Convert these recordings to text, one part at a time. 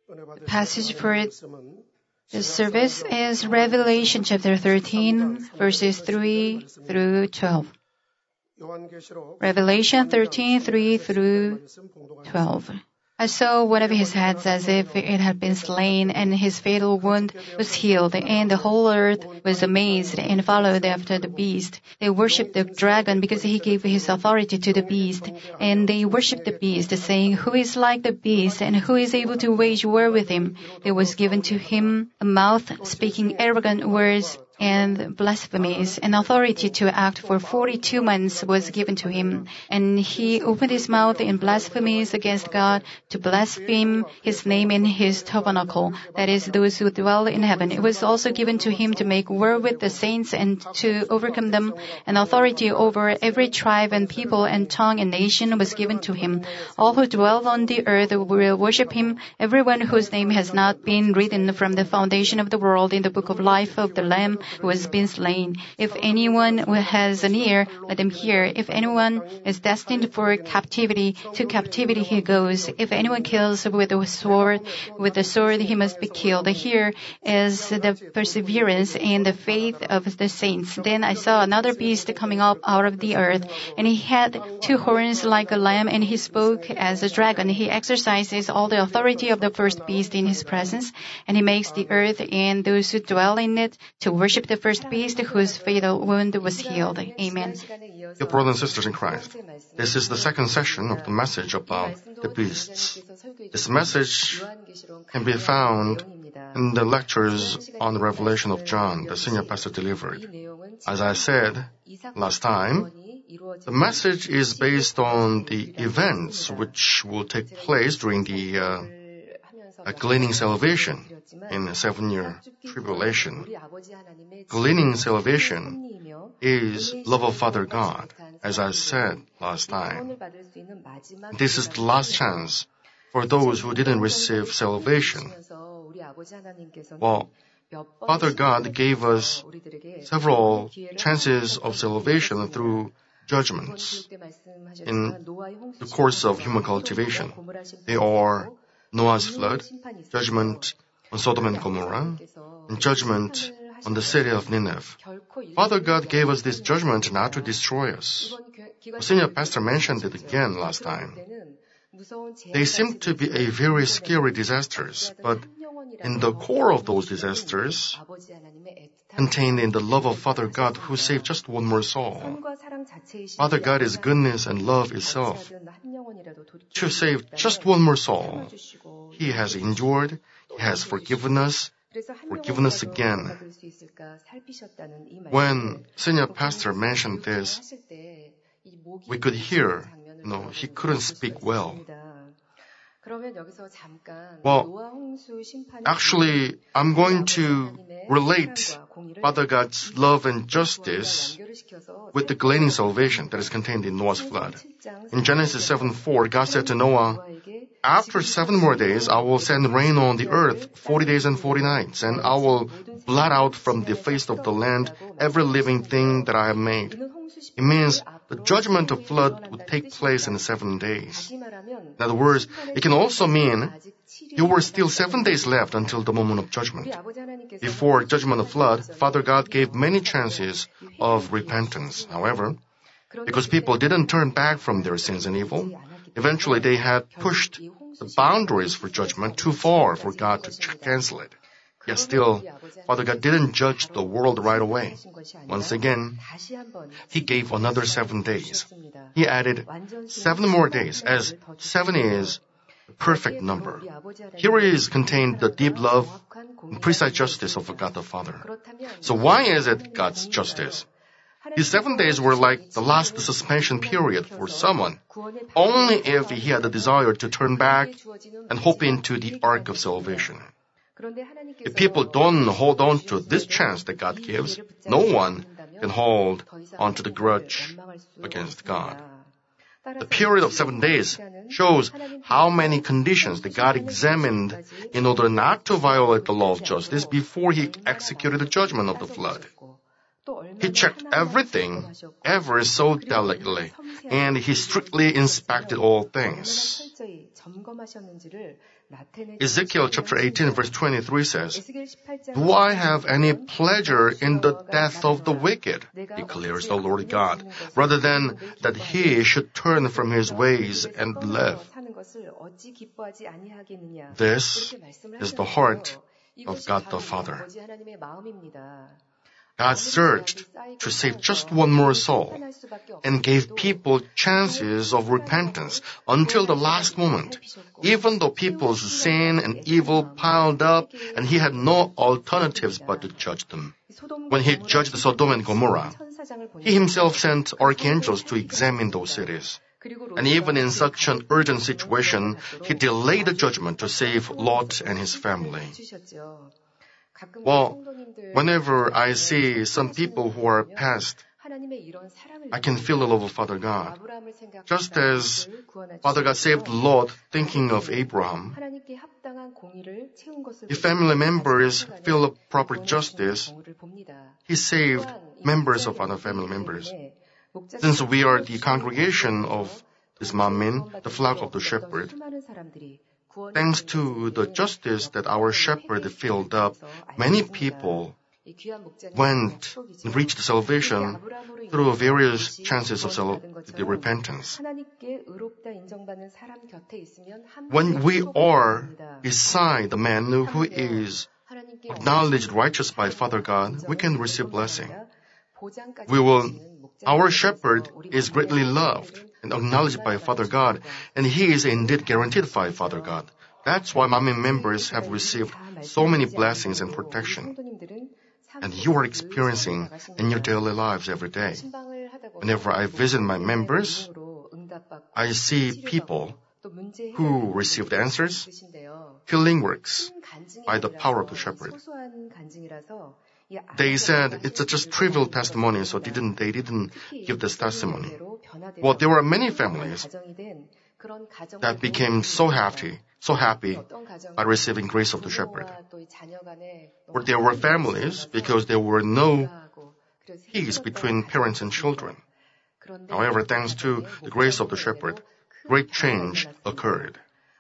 The passage for this service is Revelation chapter 13, verses 3 through 12. Revelation 13, 3 through 12. I saw one of his heads as if it had been slain, and his fatal wound was healed, and the whole earth was amazed and followed after the beast. They worshipped the dragon because he gave his authority to the beast, and they worshipped the beast, saying, "Who is like the beast, and who is able to wage war with him?" There was given to him a mouth speaking arrogant words and blasphemies, and authority to act for 42 months was given to him. And he opened his mouth in blasphemies against God to blaspheme his name in his tabernacle, that is, those who dwell in heaven. It was also given to him to make war with the saints and to overcome them, and authority over every tribe and people and tongue and nation was given to him. All who dwell on the earth will worship him, everyone whose name has not been written from the foundation of the world in the book of life of the Lamb who has been slain. If anyone has an ear, let him hear. If anyone is destined for captivity, to captivity he goes. If anyone kills with the sword he must be killed. Here is the perseverance and the faith of the saints. Then I saw another beast coming up out of the earth, and he had 2 horns like a lamb, and he spoke as a dragon. He exercises all the authority of the first beast in his presence, and he makes the earth and those who dwell in it to worship the first beast whose fatal wound was healed. Amen. Dear brothers and sisters in Christ, this is the second session of the message about the beasts. This message can be found in the lectures on the Revelation of John, the senior pastor delivered. As I said last time, the message is based on the events which will take place during the gleaning salvation in the 7-year tribulation. Gleaning salvation is love of Father God, as I said last time. This is the last chance for those who didn't receive salvation. Well, Father God gave us several chances of salvation through judgments in the course of human cultivation. They are Noah's flood, judgment on Sodom and Gomorrah, and judgment on the city of Nineveh. Father God gave us this judgment not to destroy us. The senior pastor mentioned it again last time. They seem to be a very scary disasters, but in the core of those disasters, contained in the love of Father God who saved just one more soul. Father God is goodness and love itself. To save just one more soul, He has endured, He has forgiven us again. When senior pastor mentioned this, we could hear, he couldn't speak well. Well, actually, I'm going to relate Father God's love and justice with the gleaning salvation that is contained in Noah's flood. In Genesis 7:4, God said to Noah, "After 7 more days, I will send rain on the earth 40 days and 40 nights, and I will blot out from the face of the land every living thing that I have made." It means the judgment of flood would take place in 7 days. In other words, it can also mean there were still 7 days left until the moment of judgment. Before judgment of flood, Father God gave many chances of repentance. However, because people didn't turn back from their sins and evil, eventually they had pushed the boundaries for judgment too far for God to cancel it. Yet still, Father God didn't judge the world right away. Once again, He gave another 7 days. He added 7 more days, as 7 is the perfect number. Here is contained the deep love and precise justice of God the Father. So why is it God's justice? These 7 days were like the last suspension period for someone, only if he had the desire to turn back and hop into the ark of salvation. If people don't hold on to this chance that God gives, no one can hold on to the grudge against God. The period of 7 days shows how many conditions that God examined in order not to violate the law of justice before He executed the judgment of the flood. He checked everything ever so delicately, and He strictly inspected all things. Ezekiel chapter 18 verse 23 says, "Do I have any pleasure in the death of the wicked, declares the Lord God, rather than that he should turn from his ways and live?" This is the heart of God the Father. God searched to save just one more soul and gave people chances of repentance until the last moment, even though people's sin and evil piled up and he had no alternatives but to judge them. When he judged Sodom and Gomorrah, he himself sent archangels to examine those cities. And even in such an urgent situation, he delayed the judgment to save Lot and his family. Well, whenever I see some people who are past, I can feel the love of Father God. Just as Father God saved Lot thinking of Abraham, if family members feel of proper justice, he saved members of other family members. Since we are the congregation of this Manmin, the flock of the shepherd, thanks to the justice that our shepherd filled up, many people went and reached salvation through various chances of the repentance. When we are beside the man who is acknowledged righteous by Father God, we can receive blessing. Our shepherd is greatly loved and acknowledged by Father God, and he is indeed guaranteed by Father God. That's why Manmin members have received so many blessings and protection. And you are experiencing in your daily lives every day. Whenever I visit my members, I see people who received answers, healing works by the power of the shepherd. They said it's just trivial testimony, so they didn't give this testimony. Well, there were many families that became so happy by receiving grace of the shepherd. Or there were families because there were no peace between parents and children. However, thanks to the grace of the shepherd, great change occurred.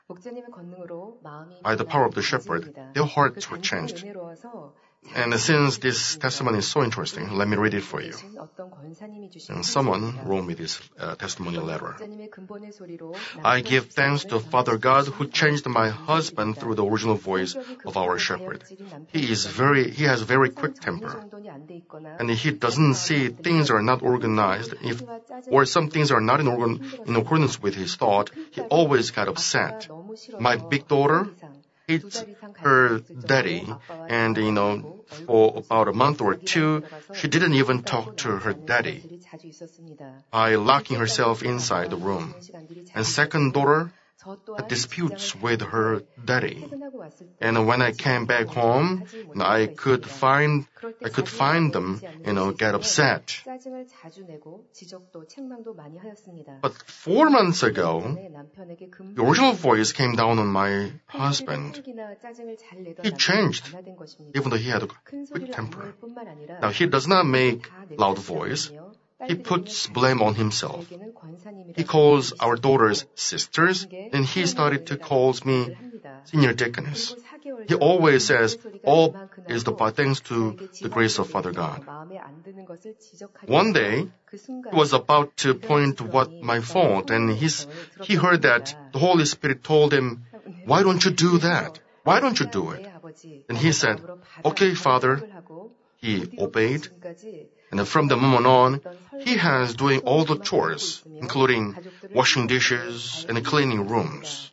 By the power of the shepherd, their hearts were changed. And since this testimony is so interesting, let me read it for you. And someone wrote me this testimony letter. "I give thanks to Father God who changed my husband through the original voice of our shepherd. He has very quick temper, and he doesn't see things are not organized. Or some things are not in accordance with his thought, he always got upset. My big daughter hates her daddy, and for about a month or two, she didn't even talk to her daddy by locking herself inside the room. And second daughter had disputes with her daddy. And when I came back home, I could find them, get upset. But 4 months ago, the original voice came down on my husband. He changed, even though he had a quick temper. Now, he does not make loud voice. He puts blame on himself. He calls our daughters sisters, and he started to call me senior deaconess. He always says, all is thanks to the grace of Father God. One day, he was about to point what my fault, and he heard that the Holy Spirit told him, "Why don't you do that? Why don't you do it?" And he said, "Okay, Father." He obeyed. And from the moment on, he has doing all the chores, including washing dishes and cleaning rooms.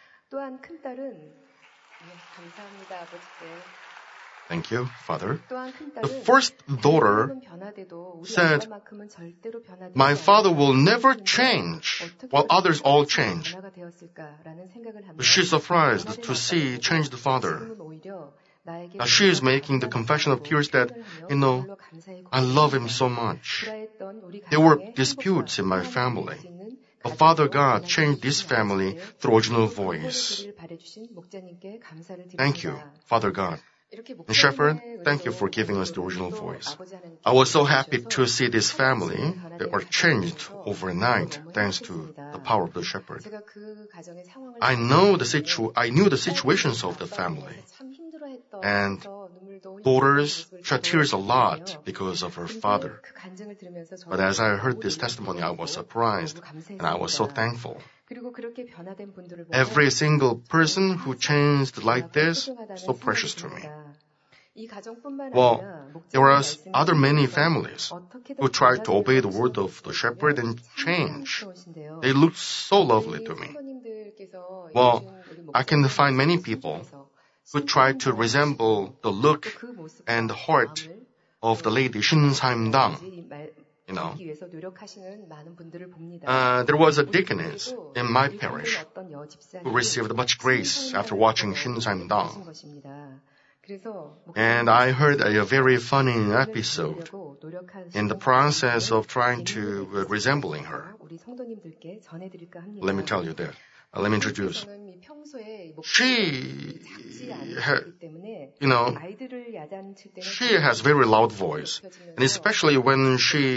Thank you, Father. The first daughter said, "My father will never change, while others all change." She's surprised to see changed father. Now she is making the confession of tears that, I love him so much. There were disputes in my family, but Father God changed this family through original voice. Thank you, Father God. And Shepherd, thank you for giving us the original voice. I was so happy to see this family that are changed overnight thanks to the power of the Shepherd. I knew the situations of the family. And daughters shed tears a lot because of her father. But as I heard this testimony, I was surprised and I was so thankful. Every single person who changed like this, so precious to me. Well, there are other many families who tried to obey the word of the shepherd and change. They looked so lovely to me. Well, I can find many people who try to resemble the look and the heart of the lady Shin Sam-dang. There was a deaconess in my parish who received much grace after watching Shin Sam-dang. And I heard a very funny episode in the process of trying to resembling her. Let me tell you that. Let me introduce. She has very loud voice, and especially when she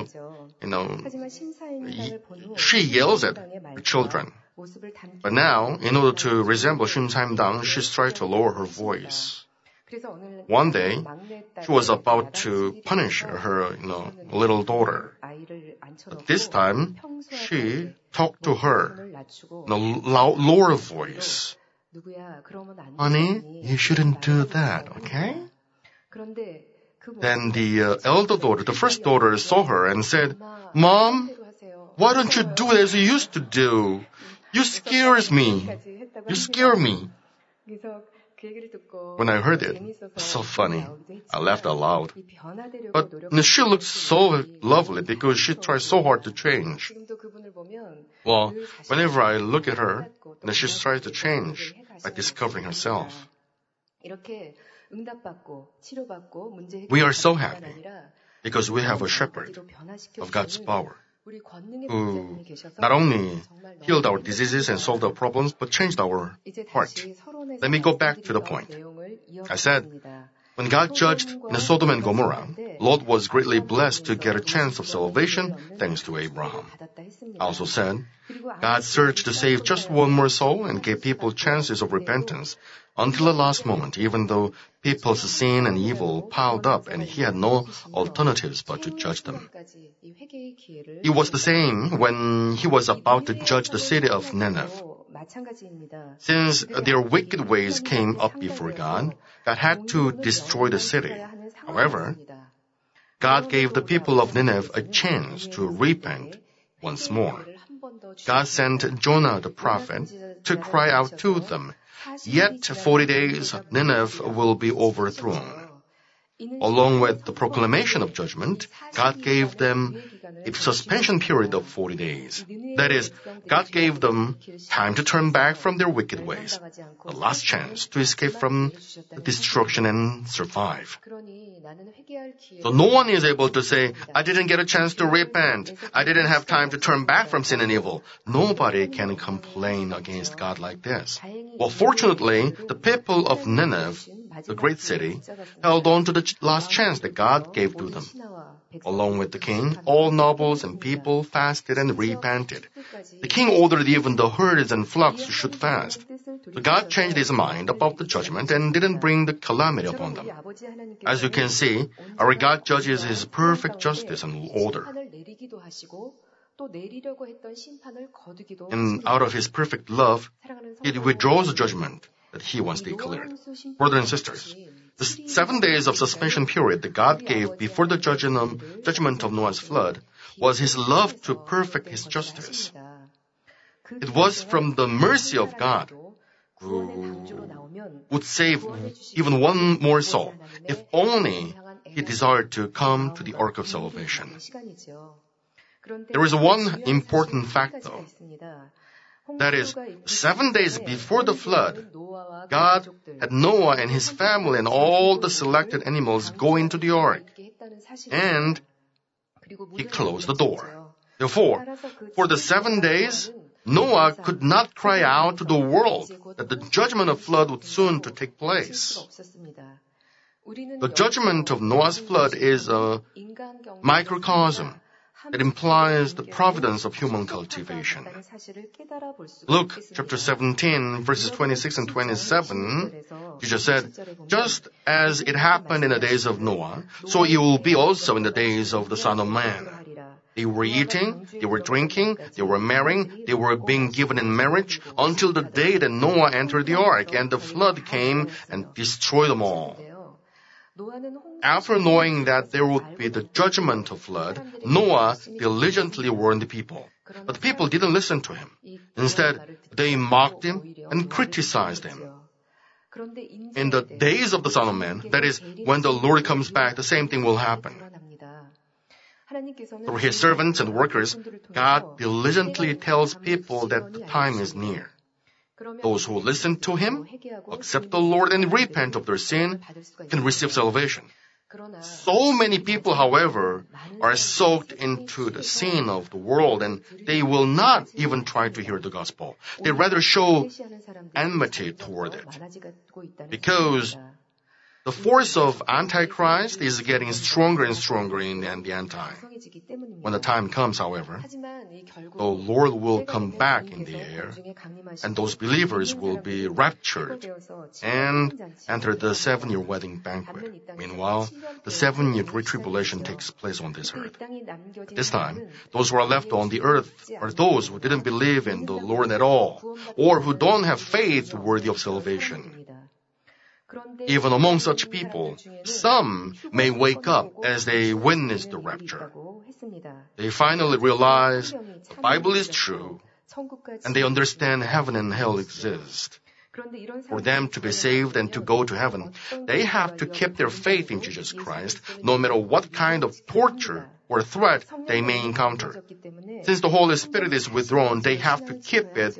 yells at her children. But now, in order to resemble Shin Sam-dang, she's trying to lower her voice. One day, she was about to punish her, little daughter. But this time, she talked to her in a lower voice. Honey, you shouldn't do that, okay? Then the elder daughter, the first daughter, saw her and said, Mom, why don't you do it as you used to do? You scares me. You scare me. When I heard it, it's so funny. I laughed out loud. But she looked so lovely because she tried so hard to change. Well, whenever I look at her, she tries to change by discovering herself. We are so happy because we have a shepherd of God's power who not only healed our diseases and solved our problems, but changed our heart. Let me go back to the point. I said, when God judged in Sodom and Gomorrah, Lot was greatly blessed to get a chance of salvation thanks to Abraham. I also said, God searched to save just one more soul and gave people chances of repentance until the last moment, even though people's sin and evil piled up and he had no alternatives but to judge them. It was the same when he was about to judge the city of Nineveh. Since their wicked ways came up before God, God had to destroy the city. However, God gave the people of Nineveh a chance to repent once more. God sent Jonah the prophet to cry out to them, "Yet 40 days Nineveh will be overthrown." Along with the proclamation of judgment, God gave them a suspension period of 40 days. That is, God gave them time to turn back from their wicked ways, the last chance to escape from destruction and survive. So no one is able to say, I didn't get a chance to repent. I didn't have time to turn back from sin and evil. Nobody can complain against God like this. Well, fortunately, the people of Nineveh, the great city, held on to the last chance that God gave to them. Along with the king, all nobles and people fasted and repented. The king ordered even the herds and flocks to shoot fast. So God changed his mind about the judgment and didn't bring the calamity upon them. As you can see, our God judges his perfect justice and order. And out of his perfect love, he withdraws the judgment that he once declared. Brothers and sisters, the 7 days of suspension period that God gave before the judgment of Noah's flood was his love to perfect his justice. It was from the mercy of God who would save even one more soul if only he desired to come to the ark of salvation. There is one important fact though. That is, 7 days before the flood, God had Noah and his family and all the selected animals go into the ark. And he closed the door. Therefore, for the 7 days, Noah could not cry out to the world that the judgment of flood would soon to take place. The judgment of Noah's flood is a microcosm that implies the providence of human cultivation. Luke chapter 17, verses 26 and 27, Jesus said, "Just as it happened in the days of Noah, so it will be also in the days of the Son of Man. They were eating, they were drinking, they were marrying, they were being given in marriage until the day that Noah entered the ark, and the flood came and destroyed them all." After knowing that there would be the judgment of flood, Noah diligently warned the people. But the people didn't listen to him. Instead, they mocked him and criticized him. In the days of the Son of Man, that is, when the Lord comes back, the same thing will happen. Through his servants and workers, God diligently tells people that the time is near. Those who listen to him, accept the Lord, and repent of their sin can receive salvation. So many people, however, are soaked into the sin of the world, and they will not even try to hear the gospel. They rather show enmity toward it. Because the force of Antichrist is getting stronger and stronger in the end time. When the time comes, however, the Lord will come back in the air, and those believers will be raptured and enter the 7-year wedding banquet. Meanwhile, the 7-year Great Tribulation takes place on this earth. At this time, those who are left on the earth are those who didn't believe in the Lord at all, or who don't have faith worthy of salvation. Even among such people, some may wake up as they witness the rapture. They finally realize the Bible is true, and they understand heaven and hell exist. For them to be saved and to go to heaven, they have to keep their faith in Jesus Christ, no matter what kind of torture or threat they may encounter. Since the Holy Spirit is withdrawn, they have to keep it.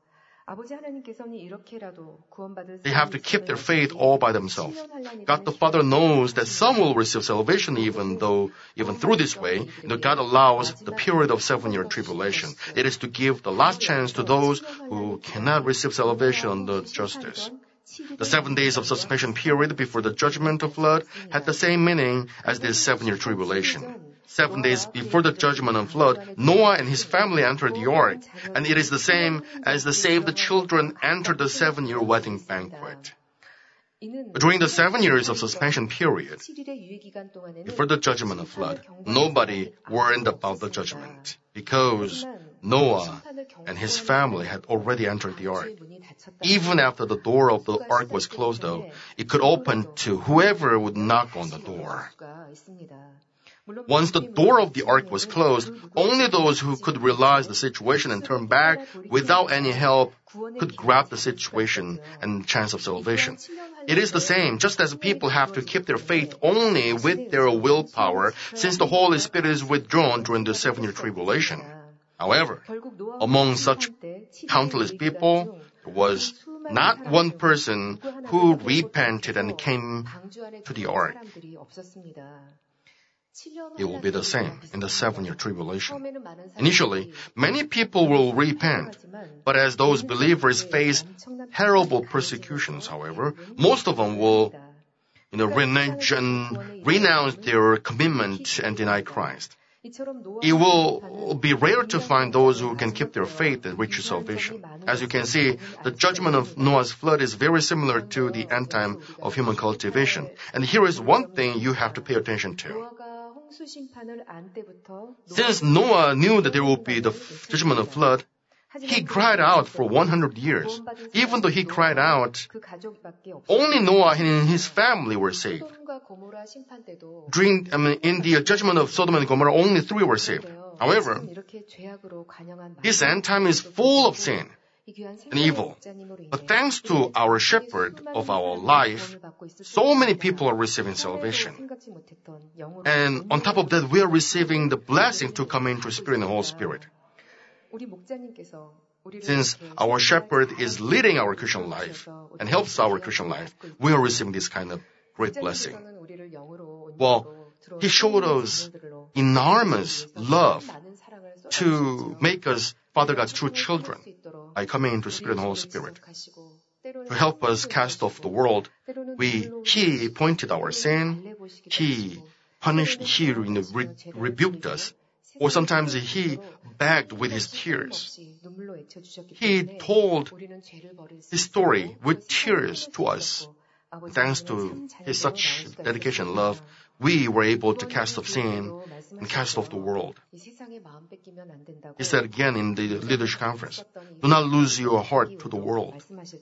They have to keep their faith all by themselves. God the Father knows that some will receive salvation even through this way. God allows the period of 7-year tribulation. It is to give the last chance to those who cannot receive salvation under justice. The 7 days of suspension period before the judgment of flood had the same meaning as this 7-year tribulation. 7 days before the judgment and flood, Noah and his family entered the ark, and it is the same as the saved children entered the 7-year wedding banquet. During the 7 years of suspension period, before the judgment of flood, nobody worried about the judgment, because Noah and his family had already entered the ark. Even after the door of the ark was closed, though, it could open to whoever would knock on the door. Once the door of the ark was closed, only those who could realize the situation and turn back without any help could grab the situation and chance of salvation. It is the same, just as people have to keep their faith only with their willpower, since the Holy Spirit is withdrawn during the 7-year tribulation. However, among such countless people, there was not one person who repented and came to the ark. It will be the same in the 7-year tribulation. Initially, many people will repent, but as those believers face terrible persecutions, however, most of them will renounce their commitment and deny Christ. It will be rare to find those who can keep their faith and reach salvation. As you can see, the judgment of Noah's flood is very similar to the end time of human cultivation. And here is one thing you have to pay attention to. Since Noah knew that there would be the judgment of flood, he cried out for 100 years. Even though he cried out, only Noah and his family were saved. In the judgment of Sodom and Gomorrah, only 3 were saved. However, this end time is full of sin and evil. But thanks to our shepherd of our life, so many people are receiving salvation. And on top of that, we are receiving the blessing to come into Spirit and the Holy Spirit. Since our shepherd is leading our Christian life and helps our Christian life, we are receiving this kind of great blessing. Well, he showed us enormous love to make us Father God's true children by coming into Spirit and Holy Spirit. To help us cast off the world, He pointed our sin, He punished, He rebuked us, or sometimes He begged with His tears. He told His story with tears to us. Thanks to His such dedication and love, we were able to cast off sin and cast off the world. He said again in the leadership conference, do not lose your heart to the world.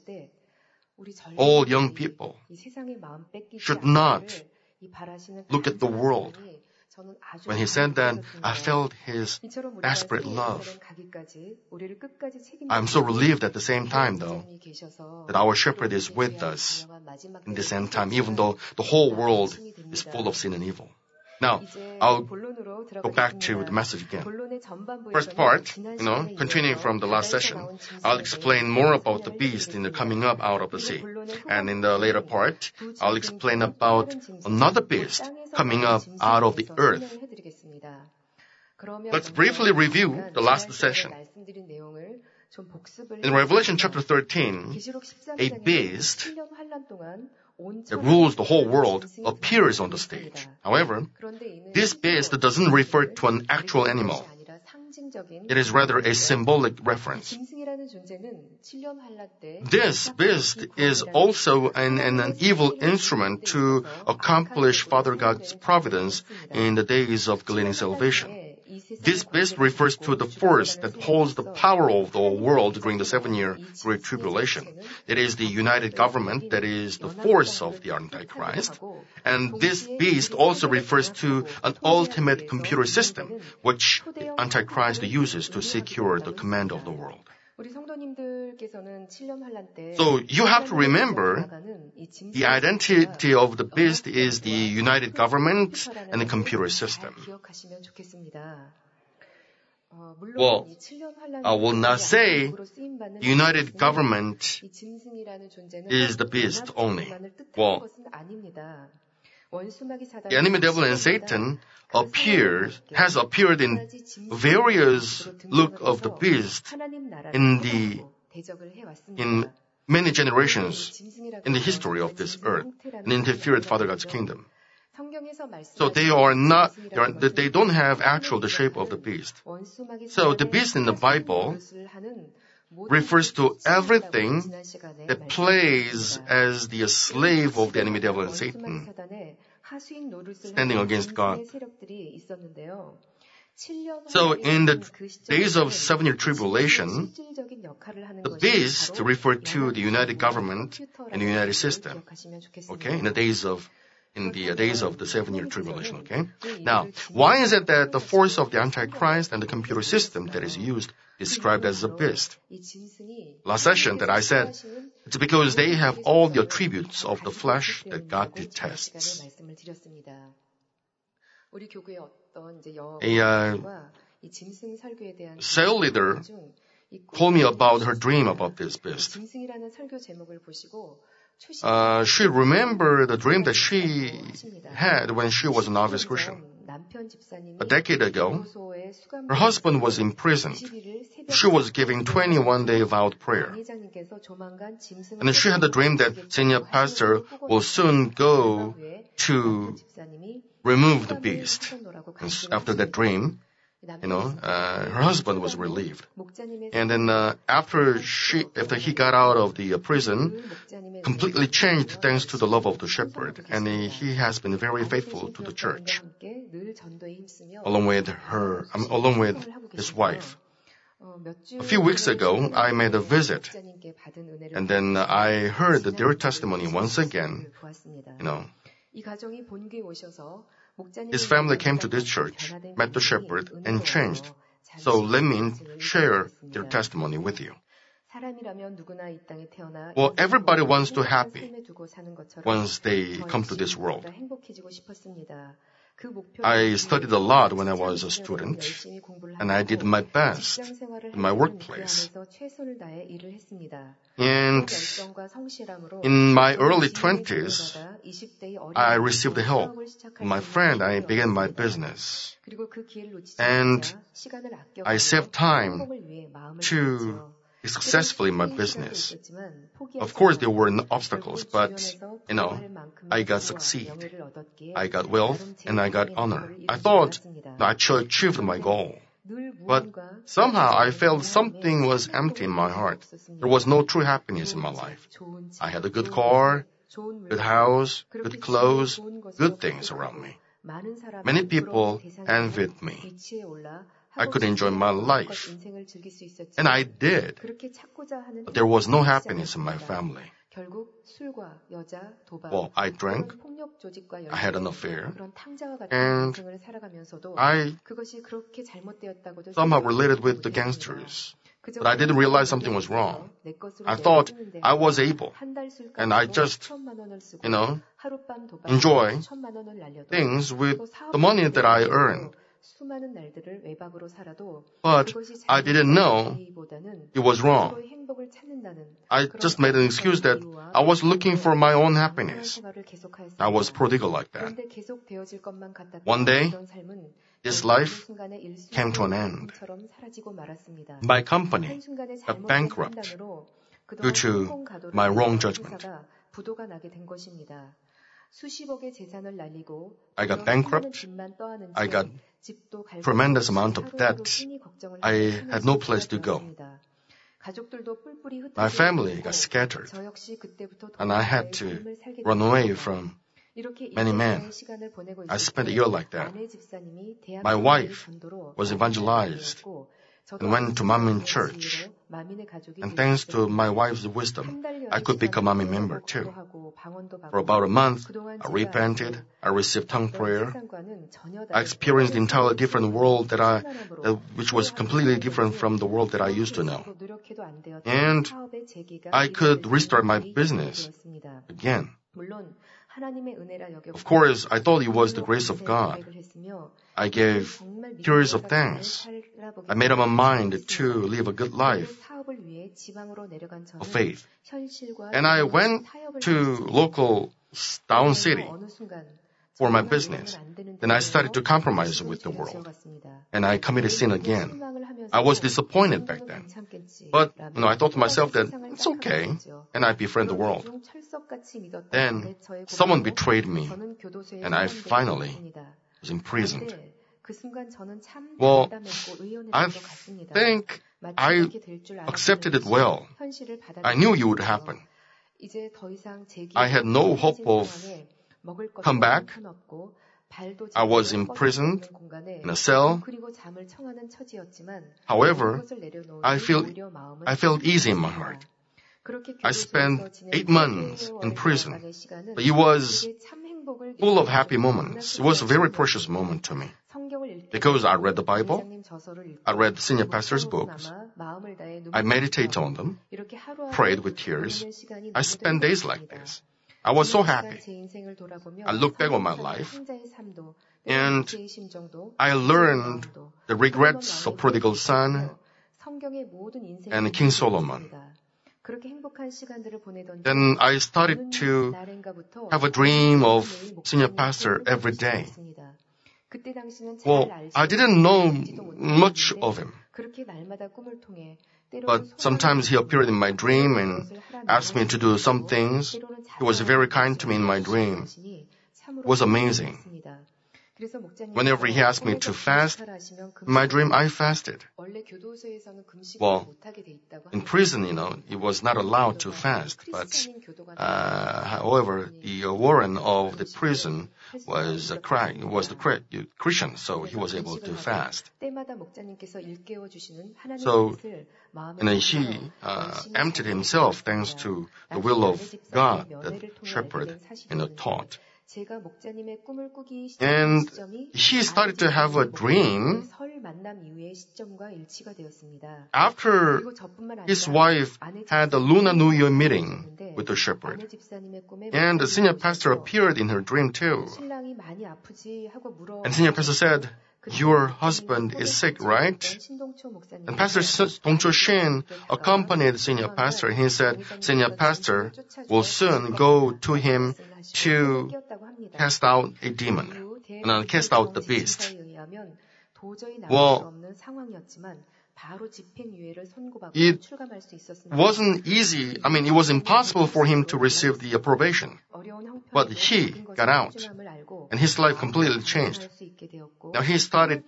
All young people should not look at the world. When he said that, I felt his desperate love. I'm so relieved at the same time, though, that our shepherd is with us in this end time, even though the whole world is full of sin and evil. Now, I'll go back to the message again. First part, continuing from the last session, I'll explain more about the beast in the coming up out of the sea. And in the later part, I'll explain about another beast coming up out of the earth. Let's briefly review the last session. In Revelation chapter 13, a beast that rules the whole world appears on the stage. However, this beast doesn't refer to an actual animal. It is rather a symbolic reference. This beast is also an evil instrument to accomplish Father God's providence in the days of gleaning salvation. This beast refers to the force that holds the power of the world during the 7-year Great Tribulation. It is the united government that is the force of the Antichrist. And this beast also refers to an ultimate computer system, which the Antichrist uses to secure the command of the world. So you have to remember the identity of the beast is the united government and the computer system. Well, I will not say the united government is the beast only. Well, the enemy devil and Satan has appeared in various look of the beast in many generations in the history of this earth and interfered with Father God's kingdom. So they don't have the shape of the beast. So the beast in the Bible refers to everything that plays as the slave of the enemy devil and Satan, standing against God. So in the days of 7-year tribulation, the beast referred to the united government and the united system. Okay, in the days of the 7-year tribulation. Okay. Now, why is it that the force of the Antichrist and the computer system that is used described as a beast? Last session that I said, it's because they have all the attributes of the flesh that God detests. A cell leader told me about her dream about this beast. She remembered the dream that she had when she was a novice Christian. A decade ago, her husband was imprisoned. She was giving 21-day vowed prayer. And she had a dream that senior pastor will soon go to remove the beast. And after that dream, her husband was relieved. And then after he got out of the prison, completely changed thanks to the love of the shepherd. And he has been very faithful to the church, along with his wife. A few weeks ago, I made a visit, and then I heard their testimony once again. His family came to this church, met the shepherd, and changed. So let me share their testimony with you. Well, everybody wants to be happy once they come to this world. I studied a lot when I was a student, and I did my best in my workplace. And in my early 20s, I received help from my friend. I began my business. And I saved time to be successful in my business. Of course, there were obstacles, but, I got succeed. I got wealth and I got honor. I thought I achieved my goal. But somehow I felt something was empty in my heart. There was no true happiness in my life. I had a good car, good house, good clothes, good things around me. Many people envied me. I could enjoy my life. And I did. But there was no happiness in my family. Well, I drank, I had an affair, and I somehow related with the gangsters. But I didn't realize something was wrong. I thought I was able, and I just, enjoy things with the money that I earned. But I didn't know it was wrong. I just made an excuse that I was looking for my own happiness. I was prodigal like that. One day, this life came to an end. My company got bankrupt due to my wrong judgment. I got bankrupt. I got tremendous amount of debt. I had no place to go. My family got scattered, and I had to run away from many men. I spent a year like that. My wife was evangelized and went to Manmin Church. And thanks to my wife's wisdom, I could become a Manmin member too. For about a month, I repented, I received tongue prayer. I experienced an entirely different world which was completely different from the world that I used to know. And I could restart my business again. Of course, I thought it was the grace of God. I gave tears of thanks. I made up my mind to live a good life of faith. And I went to local town city for my business. Then I started to compromise with the world. And I committed sin again. I was disappointed back then. But, I thought to myself that it's okay. And I befriend the world. Then someone betrayed me. And I finally was imprisoned. Well, I think I accepted it well. I knew it would happen. I had no hope of come back. I was imprisoned in a cell. However, I felt easy in my heart. I spent 8 months in prison. But it was full of happy moments. It was a very precious moment to me. Because I read the Bible, I read the senior pastor's books, I meditated on them, prayed with tears. I spent days like this. I was so happy. I look back on my life, and I learned the regrets of prodigal son and King Solomon. Then I started to have a dream of senior pastor every day. Well, I didn't know much of him. But sometimes he appeared in my dream and asked me to do some things. He was very kind to me in my dream. It was amazing. Whenever he asked me to fast, in my dream I fasted. Well, in prison, he was not allowed to fast. But, however, the warden of the prison was the Christian, so he was able to fast. So, he emptied himself thanks to the will of God that shepherd taught. And he started to have a dream after his wife had a Lunar New Year meeting. with the shepherd. And the senior pastor appeared in her dream too. And senior pastor said, "Your husband is sick, right?" And Pastor Dong-cho Shin accompanied senior pastor, and he said, "Senior pastor will soon go to him to cast out a demon, and cast out the beast." Well, it wasn't easy. It was impossible for him to receive the approbation. But he got out, and his life completely changed. Now he's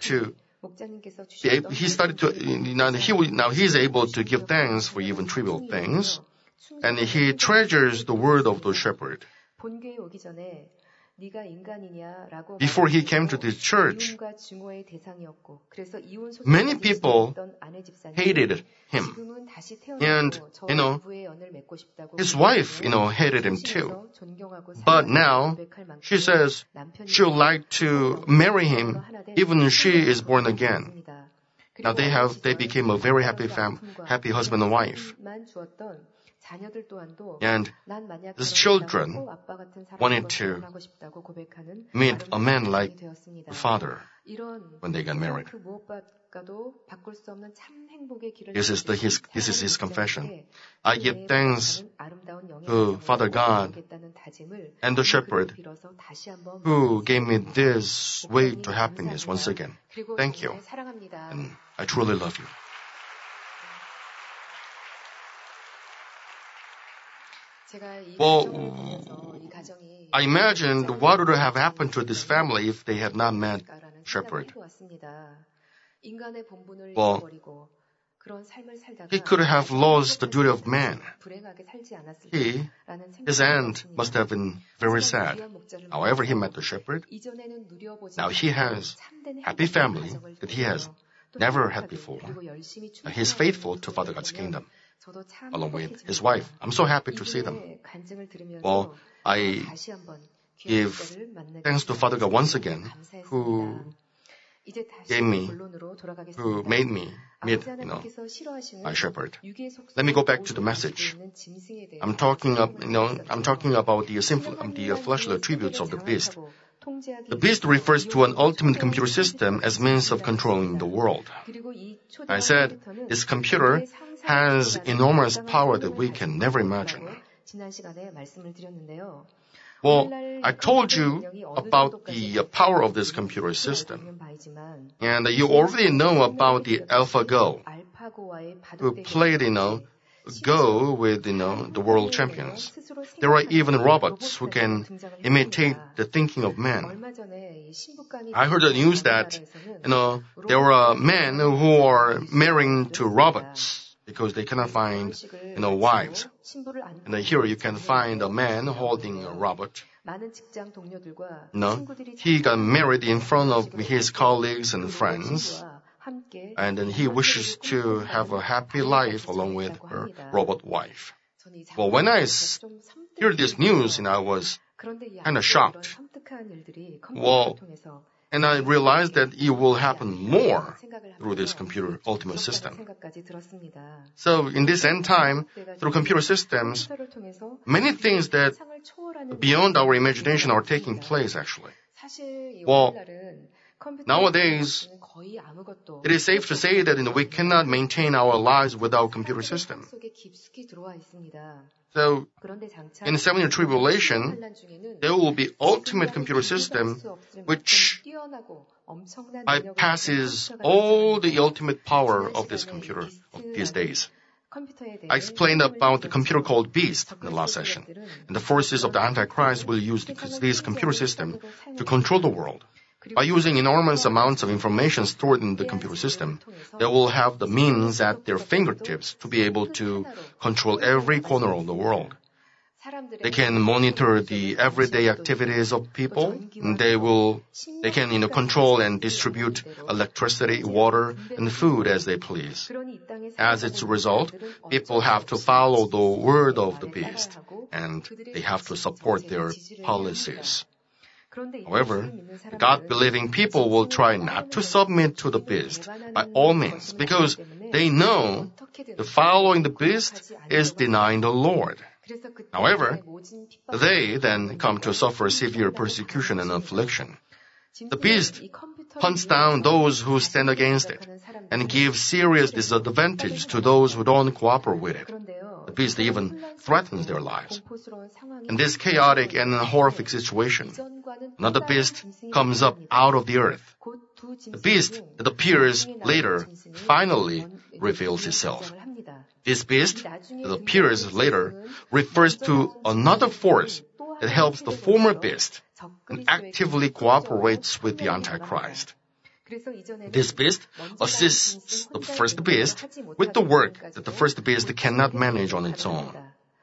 able to give thanks for even trivial things, and he treasures the word of the shepherd. Before he came to this church, many people hated him. And, his wife, hated him too. But now, she says she would like to marry him even she is born again. Now they became a very happy husband and wife. And these children wanted to meet a man like the father when they got married. This is his confession. "I give thanks to Father God and the shepherd who gave me this way to happiness once again. Thank you. And I truly love you." Well, I imagined what would have happened to this family if they had not met Shepherd. Well, he could have lost the duty of man. His end must have been very sad. However, he met the shepherd. Now he has a happy family that he has never had before. He is faithful to Father God's kingdom, along with his wife. I'm so happy to see them. Well, I give thanks to Father God once again, who made me meet, my shepherd. Let me go back to the message. I'm talking about the fleshly attributes of the beast. The beast refers to an ultimate computer system as means of controlling the world. I said this computer has enormous power that we can never imagine. Well, I told you about the power of this computer system. And you already know about the AlphaGo, who played, Go with, the world champions. There are even robots who can imitate the thinking of man. I heard the news that, there are men who are marrying to robots because they cannot find, wives. And here you can find a man holding a robot. He got married in front of his colleagues and friends. And then he wishes to have a happy life along with her robot wife. Well, when I hear this news, I was kind of shocked. Well, and I realized that it will happen more through this computer ultimate system. So in this end time, through computer systems, many things that beyond our imagination are taking place actually. Well, nowadays, it is safe to say that we cannot maintain our lives without computer system. So, in 7-year tribulation, there will be ultimate computer system which bypasses all the ultimate power of this computer of these days. I explained about the computer called Beast in the last session. And the forces of the Antichrist will use this computer system to control the world. By using enormous amounts of information stored in the computer system, they will have the means at their fingertips to be able to control every corner of the world. They can monitor the everyday activities of people. They can, control and distribute electricity, water, and food as they please. As its result, people have to follow the word of the beast, and they have to support their policies. However, God-believing people will try not to submit to the beast by all means because they know that following the beast is denying the Lord. However, they then come to suffer severe persecution and affliction. The beast hunts down those who stand against it and gives serious disadvantage to those who don't cooperate with it. The beast even threatens their lives. In this chaotic and horrific situation, another beast comes up out of the earth. The beast that appears later finally reveals itself. This beast that appears later refers to another force that helps the former beast and actively cooperates with the Antichrist. This beast assists the first beast with the work that the first beast cannot manage on its own.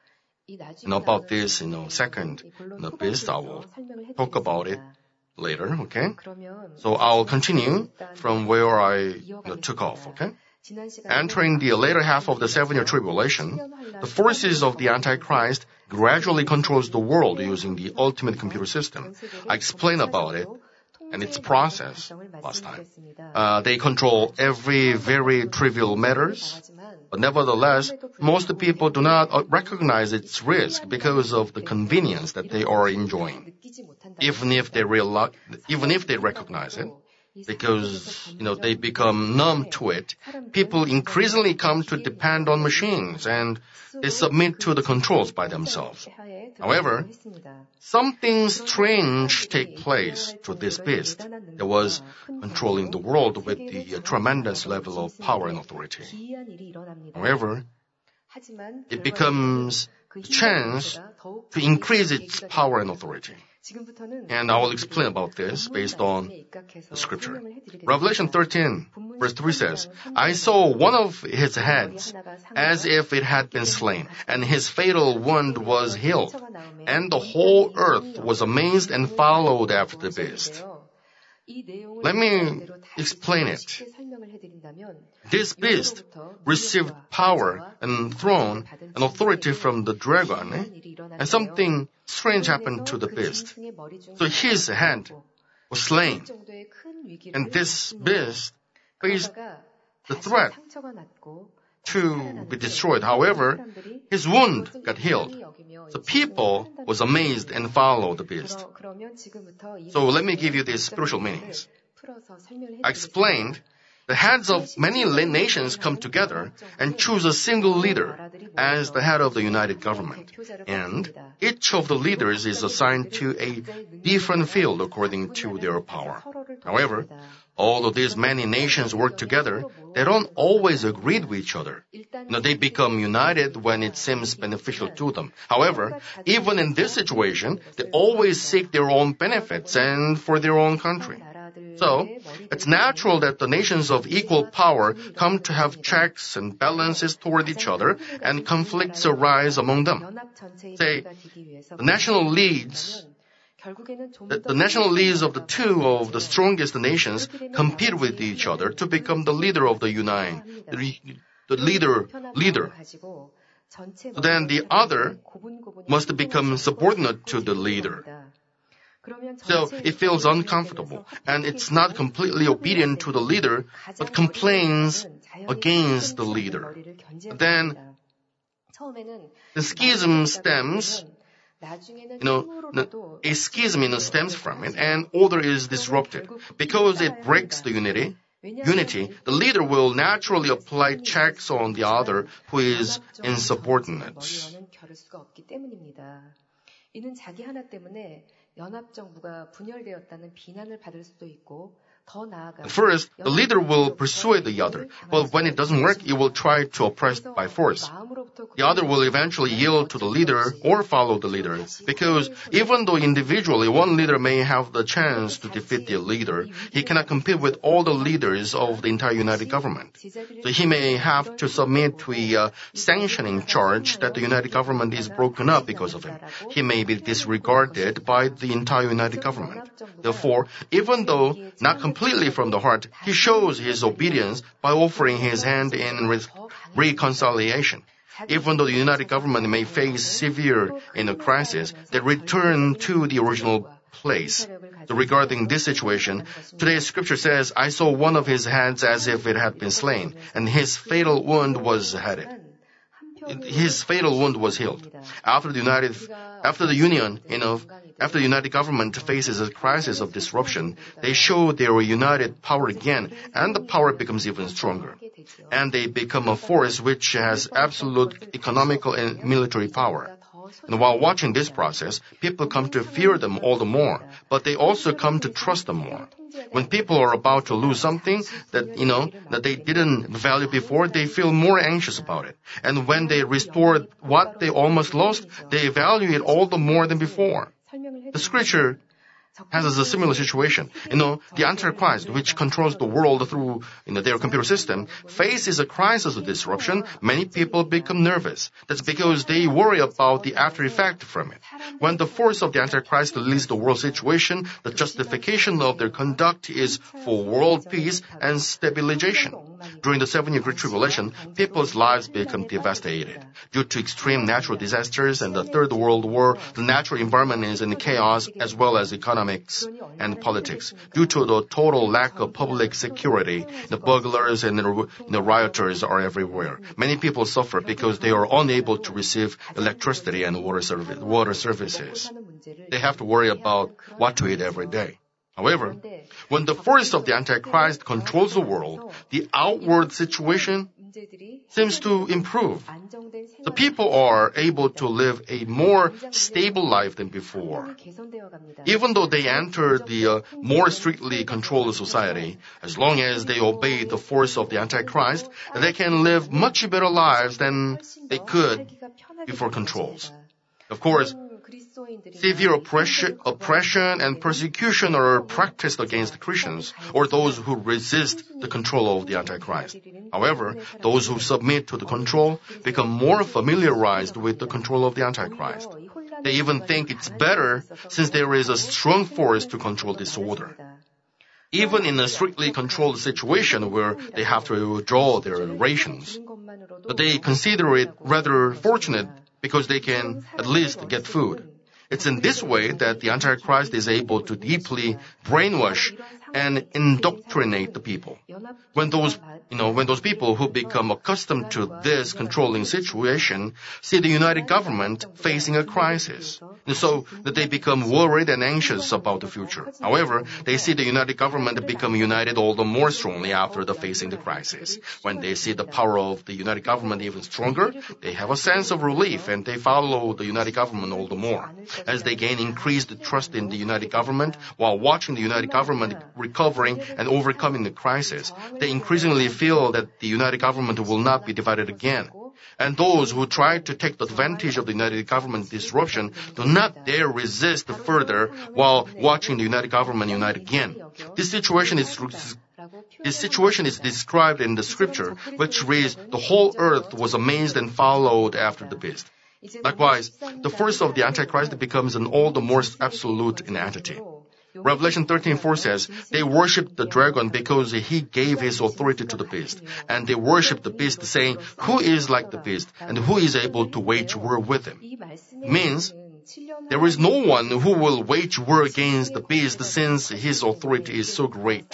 About this, second beast, I will talk about it later, okay? So I'll continue from where I took off, okay? Entering the later half of the 7-year tribulation, the forces of the Antichrist gradually controls the world using the ultimate computer system. I explained about it and its process last time. They control every very trivial matters, but nevertheless, most people do not recognize its risk because of the convenience that they are enjoying. Even if they recognize it, because they become numb to it, people increasingly come to depend on machines and they submit to the controls by themselves. However, something strange take place to this beast that was controlling the world with the tremendous level of power and authority. However, it becomes a chance to increase its power and authority. And I will explain about this based on the scripture. Revelation 13, verse 3 says, I saw one of his heads as if it had been slain, and his fatal wound was healed, and the whole earth was amazed and followed after the beast. Let me explain it. This beast received power and throne and authority from the dragon, and something strange happened to the beast. So his head was slain, and this beast faced the threat to be destroyed. However, his wound got healed. So people was amazed and followed the beast. So let me give you these spiritual meanings. I explained the heads of many nations come together and choose a single leader as the head of the united government. And each of the leaders is assigned to a different field according to their power. However, although these many nations work together, they don't always agree with each other. They become united when it seems beneficial to them. However, even in this situation, they always seek their own benefits and for their own country. So, it's natural that the nations of equal power come to have checks and balances toward each other and conflicts arise among them. Say, the national leads of the two of the strongest nations compete with each other to become the leader of the leader. So then the other must become subordinate to the leader. So it feels uncomfortable, and it's not completely obedient to the leader, but complains against the leader. Then the schism stems, a schism stems from it, and order is disrupted. Because it breaks the unity, the leader will naturally apply checks on the other who is insubordinate. First, the leader will persuade the other, but when it doesn't work, it will try to oppress by force. The other will eventually yield to the leader or follow the leader, because even though individually one leader may have the chance to defeat the leader, he cannot compete with all the leaders of the entire united government. So he may have to submit to a sanctioning charge that the united government is broken up because of him. He may be disregarded by the entire united government. Therefore, even though not completely from the heart, he shows his obedience by offering his hand in reconciliation. Even though the united government may face severe crisis, they return to the original place. So regarding this situation, today's scripture says, I saw one of his heads as if it had been slain, and his fatal wound was healed. his fatal wound was healed. After the United Government faces a crisis of disruption, they show their united power again, and the power becomes even stronger. And they become a force which has absolute economical and military power. And while watching this process, people come to fear them all the more, but they also come to trust them more. When people are about to lose something that they didn't value before, they feel more anxious about it. And when they restore what they almost lost, they value it all the more than before. The scripture has a similar situation. The Antichrist, which controls the world through their computer system, faces a crisis of disruption. Many people become nervous. That's because they worry about the after effect from it. When the force of the Antichrist leads the world situation, the justification of their conduct is for world peace and stabilization. During the 7-year Great Tribulation, people's lives become devastated. Due to extreme natural disasters and the Third World War, the natural environment is in chaos as well as economics and politics. Due to the total lack of public security, the burglars and the rioters are everywhere. Many people suffer because they are unable to receive electricity and water services. They have to worry about what to eat every day. However, when the force of the Antichrist controls the world, the outward situation seems to improve. The people are able to live a more stable life than before. Even though they enter the more strictly controlled society, as long as they obey the force of the Antichrist, they can live much better lives than they could before controls. Of course, severe oppression and persecution are practiced against Christians or those who resist the control of the Antichrist. However, those who submit to the control become more familiarized with the control of the Antichrist. They even think it's better since there is a strong force to control disorder. Even in a strictly controlled situation where they have to withdraw their rations, but they consider it rather fortunate because they can at least get food. It's in this way that the Antichrist is able to deeply brainwash and indoctrinate the people. When those people who become accustomed to this controlling situation see the United Government facing a crisis, and so that they become worried and anxious about the future. However, they see the United Government become united all the more strongly after facing the crisis. When they see the power of the United Government even stronger, they have a sense of relief and they follow the United Government all the more. As they gain increased trust in the United Government while watching the United Government recovering and overcoming the crisis, they increasingly feel that the United Government will not be divided again. And those who try to take advantage of the United Government disruption do not dare resist further while watching the United Government unite again. This situation is described in the scripture, which reads, "The whole earth was amazed and followed after the beast." Likewise, the force of the Antichrist becomes an all the more absolute in entity. Revelation 13:4 says, "They worshipped the dragon because he gave his authority to the beast. And they worshipped the beast, saying, 'Who is like the beast, and who is able to wage war with him?'" Means, there is no one who will wage war against the beast since his authority is so great.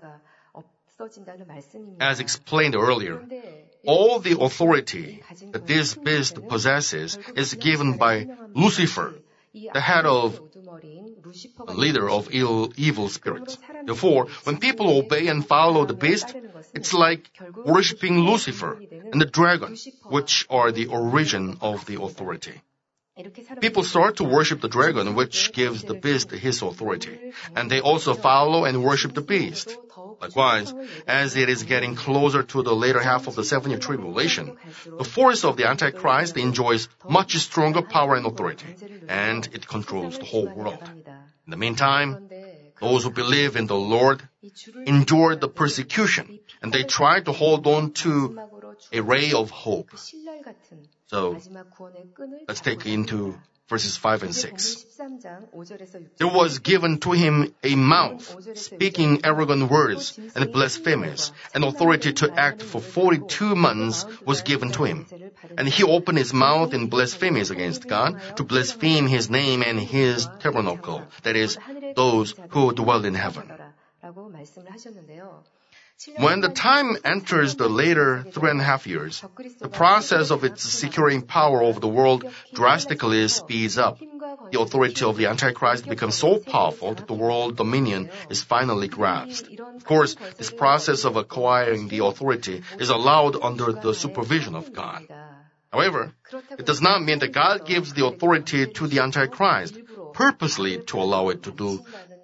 As explained earlier, all the authority that this beast possesses is given by Lucifer, the head of a leader of evil spirits. Therefore, when people obey and follow the beast, it's like worshipping Lucifer and the dragon, which are the origin of the authority. People start to worship the dragon, which gives the beast his authority, and they also follow and worship the beast. Likewise, as it is getting closer to the later half of the 7-year tribulation, the force of the Antichrist enjoys much stronger power and authority, and it controls the whole world. In the meantime, those who believe in the Lord endure the persecution, and they try to hold on to a ray of hope. So, let's take into verses 5 and 6. "There was given to him a mouth, speaking arrogant words and blasphemous, and authority to act for 42 months was given to him. And he opened his mouth in blasphemies against God, to blaspheme his name and his tabernacle, that is, those who dwell in heaven." When the time enters the later 3.5 years, the process of its securing power over the world drastically speeds up. The authority of the Antichrist becomes so powerful that the world dominion is finally grasped. Of course, this process of acquiring the authority is allowed under the supervision of God. However, it does not mean that God gives the authority to the Antichrist purposely to allow it to do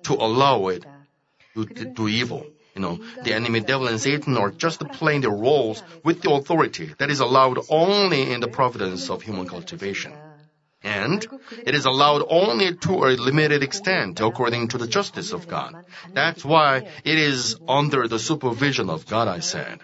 evil. The enemy devil and Satan are just playing their roles with the authority that is allowed only in the providence of human cultivation. And it is allowed only to a limited extent according to the justice of God. That's why it is under the supervision of God, I said.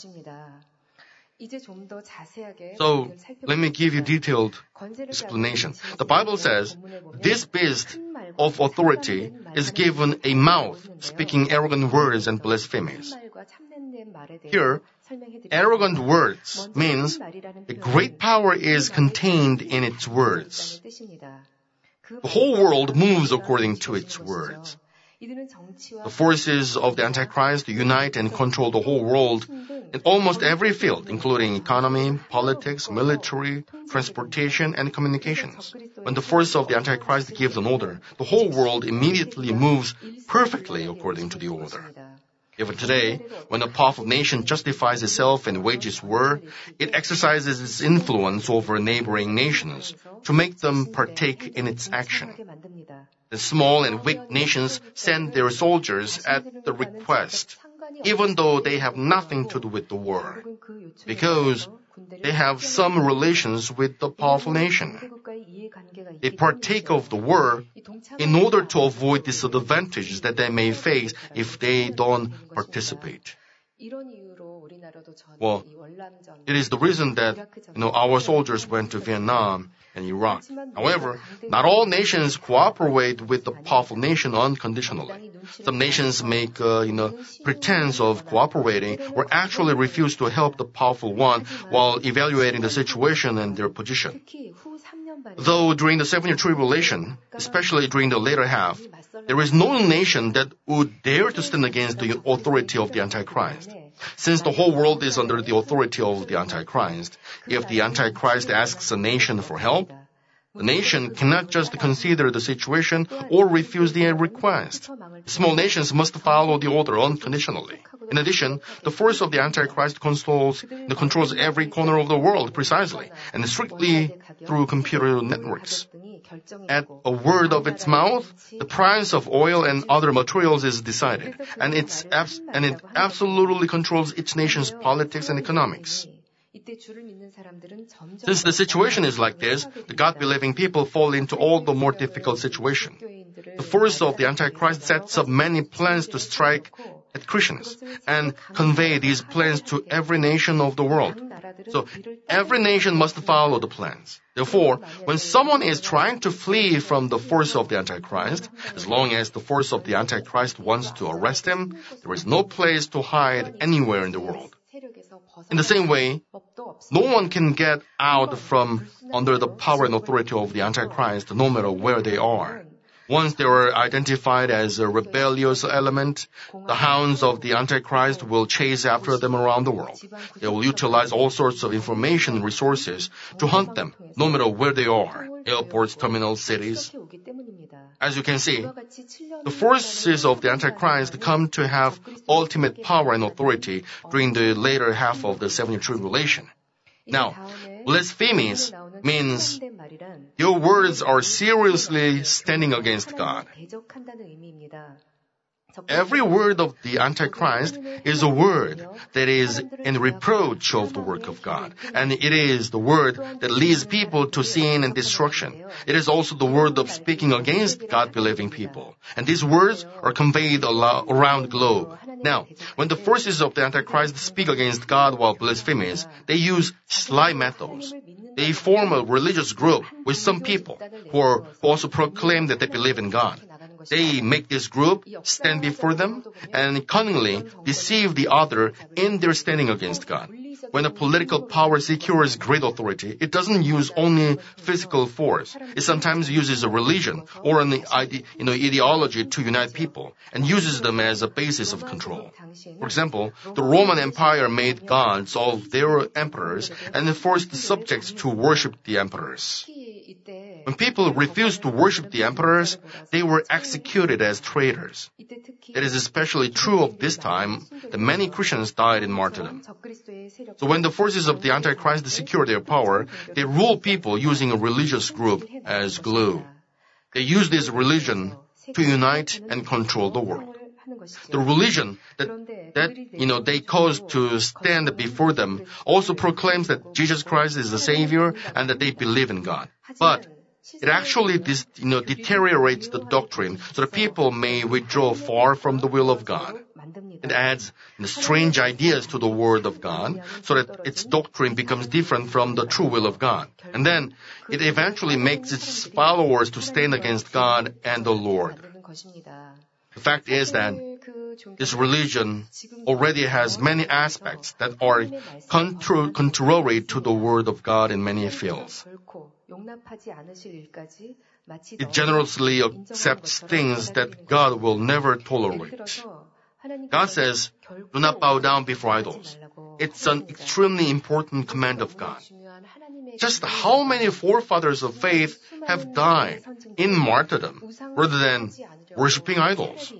So, let me give you detailed explanation. The Bible says, this beast of authority is given a mouth, speaking arrogant words and blasphemies. Here, arrogant words means a great power is contained in its words. The whole world moves according to its words. The forces of the Antichrist unite and control the whole world in almost every field, including economy, politics, military, transportation, and communications. When the force of the Antichrist gives an order, the whole world immediately moves perfectly according to the order. Even today, when a powerful nation justifies itself and wages war, it exercises its influence over neighboring nations to make them partake in its action. The small and weak nations send their soldiers at the request, even though they have nothing to do with the war, because they have some relations with the powerful nation. They partake of the war in order to avoid disadvantages that they may face if they don't participate. Well, it is the reason that our soldiers went to Vietnam and Iraq. However, not all nations cooperate with the powerful nation unconditionally. Some nations make pretense of cooperating or actually refuse to help the powerful one while evaluating the situation and their position. Though during the 7-year tribulation, especially during the later half, there is no nation that would dare to stand against the authority of the Antichrist. Since the whole world is under the authority of the Antichrist, if the Antichrist asks a nation for help, the nation cannot just consider the situation or refuse the request. Small nations must follow the order unconditionally. In addition, the force of the Antichrist controls every corner of the world precisely and strictly through computer networks. At a word of its mouth, the price of oil and other materials is decided, and it absolutely controls each nation's politics and economics. Since the situation is like this, the God-believing people fall into all the more difficult situation. The force of the Antichrist sets up many plans to strike at Christians and convey these plans to every nation of the world. So every nation must follow the plans. Therefore, when someone is trying to flee from the force of the Antichrist, as long as the force of the Antichrist wants to arrest him, there is no place to hide anywhere in the world. In the same way, no one can get out from under the power and authority of the Antichrist no matter where they are. Once they are identified as a rebellious element, the hounds of the Antichrist will chase after them around the world. They will utilize all sorts of information resources to hunt them, no matter where they are, airports, terminals, cities. As you can see, the forces of the Antichrist come to have ultimate power and authority during the later half of the 7-year tribulation. Now, blasphemies means your words are seriously standing against God. Every word of the Antichrist is a word that is in reproach of the work of God. And it is the word that leads people to sin and destruction. It is also the word of speaking against God-believing people. And these words are conveyed around the globe. Now, when the forces of the Antichrist speak against God while blasphemous, they use sly methods. They form a religious group with some people who also proclaim that they believe in God. They make this group stand before them and cunningly deceive the other in their standing against God. When a political power secures great authority, it doesn't use only physical force. It sometimes uses a religion or an ideology to unite people and uses them as a basis of control. For example, the Roman Empire made gods of their emperors and forced the subjects to worship the emperors. When people refused to worship the emperors, they were executed as traitors. It is especially true of this time that many Christians died in martyrdom. So when the forces of the Antichrist secure their power, they rule people using a religious group as glue. They use this religion to unite and control the world. The religion that they cause to stand before them also proclaims that Jesus Christ is the Savior and that they believe in God. But it actually deteriorates the doctrine so that people may withdraw far from the will of God. It adds strange ideas to the Word of God so that its doctrine becomes different from the true will of God. And then it eventually makes its followers to stand against God and the Lord. The fact is that this religion already has many aspects that are contrary to the Word of God in many fields. It generously accepts things that God will never tolerate. God says, do not bow down before idols. It's an extremely important command of God. Just how many forefathers of faith have died in martyrdom rather than worshiping idols?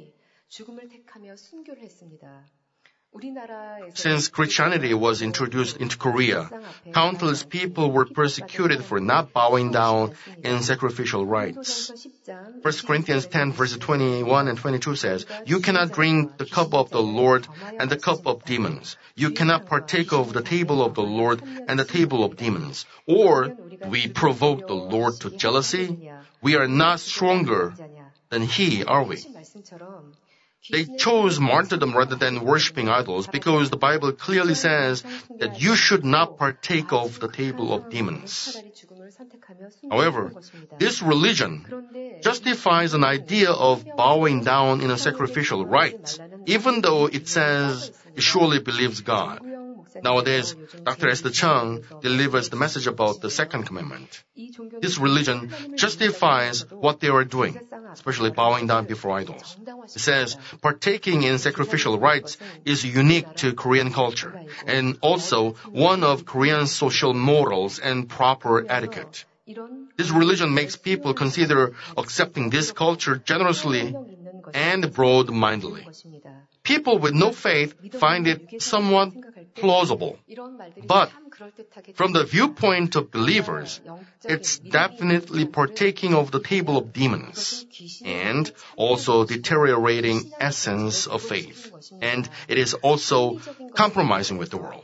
Since Christianity was introduced into Korea, countless people were persecuted for not bowing down in sacrificial rites. 1 Corinthians 10 verses 21 and 22 says, you cannot drink the cup of the Lord and the cup of demons. You cannot partake of the table of the Lord and the table of demons. Or we provoke the Lord to jealousy? We are not stronger than He, are we? They chose martyrdom rather than worshipping idols because the Bible clearly says that you should not partake of the table of demons. However, this religion justifies an idea of bowing down in a sacrificial rite, even though it says it surely believes God. Nowadays, Dr. Esther Chung delivers the message about the second commandment. This religion justifies what they are doing, especially bowing down before idols. It says partaking in sacrificial rites is unique to Korean culture and also one of Korean social morals and proper etiquette. This religion makes people consider accepting this culture generously and broad-mindedly. People with no faith find it somewhat plausible. But from the viewpoint of believers, it's definitely partaking of the table of demons and also deteriorating essence of faith. And it is also compromising with the world.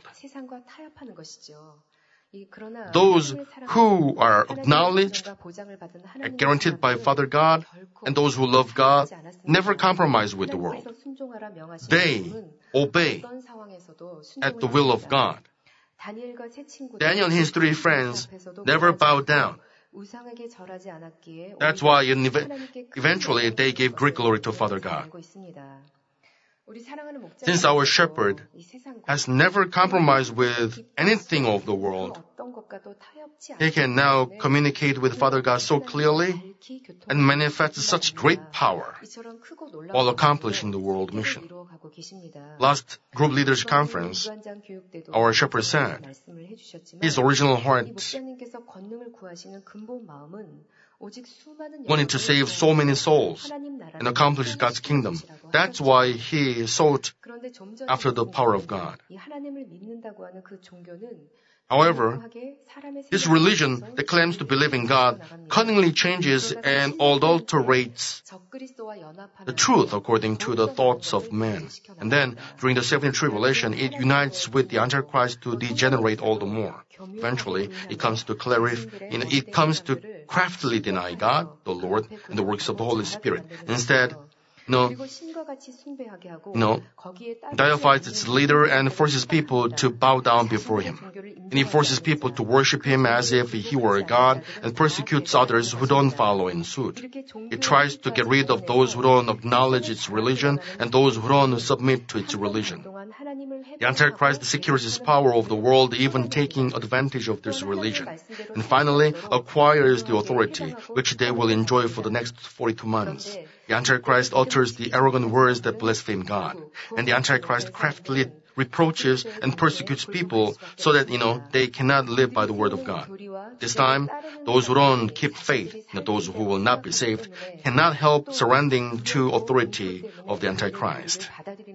Those who are acknowledged, guaranteed by Father God, and those who love God never compromise with the world. They obey at the will of God. Daniel and his 3 friends never bowed down. That's why eventually they gave great glory to Father God. Since our shepherd has never compromised with anything of the world, he can now communicate with Father God so clearly and manifest such great power while accomplishing the world mission. Last group leaders conference, our shepherd said, his original heart wanted to save so many souls and accomplish God's kingdom. That's why he sought after the power of God. However, this religion that claims to believe in God cunningly changes and adulterates the truth according to the thoughts of men. And then, during the 70th tribulation, it unites with the Antichrist to degenerate all the more. Eventually, it comes to craftily deny God, the Lord, and the works of the Holy Spirit. Instead, deifies its leader and forces people to bow down before him. And he forces people to worship him as if he were a god and persecutes others who don't follow in suit. It tries to get rid of those who don't acknowledge its religion and those who don't submit to its religion. The Antichrist secures his power over the world, even taking advantage of this religion. And finally, acquires the authority, which they will enjoy for the next 42 months. The Antichrist utters the arrogant words that blaspheme God. And the Antichrist craftily reproaches and persecutes people so that, they cannot live by the word of God. This time, those who don't keep faith, those who will not be saved, cannot help surrendering to authority of the Antichrist.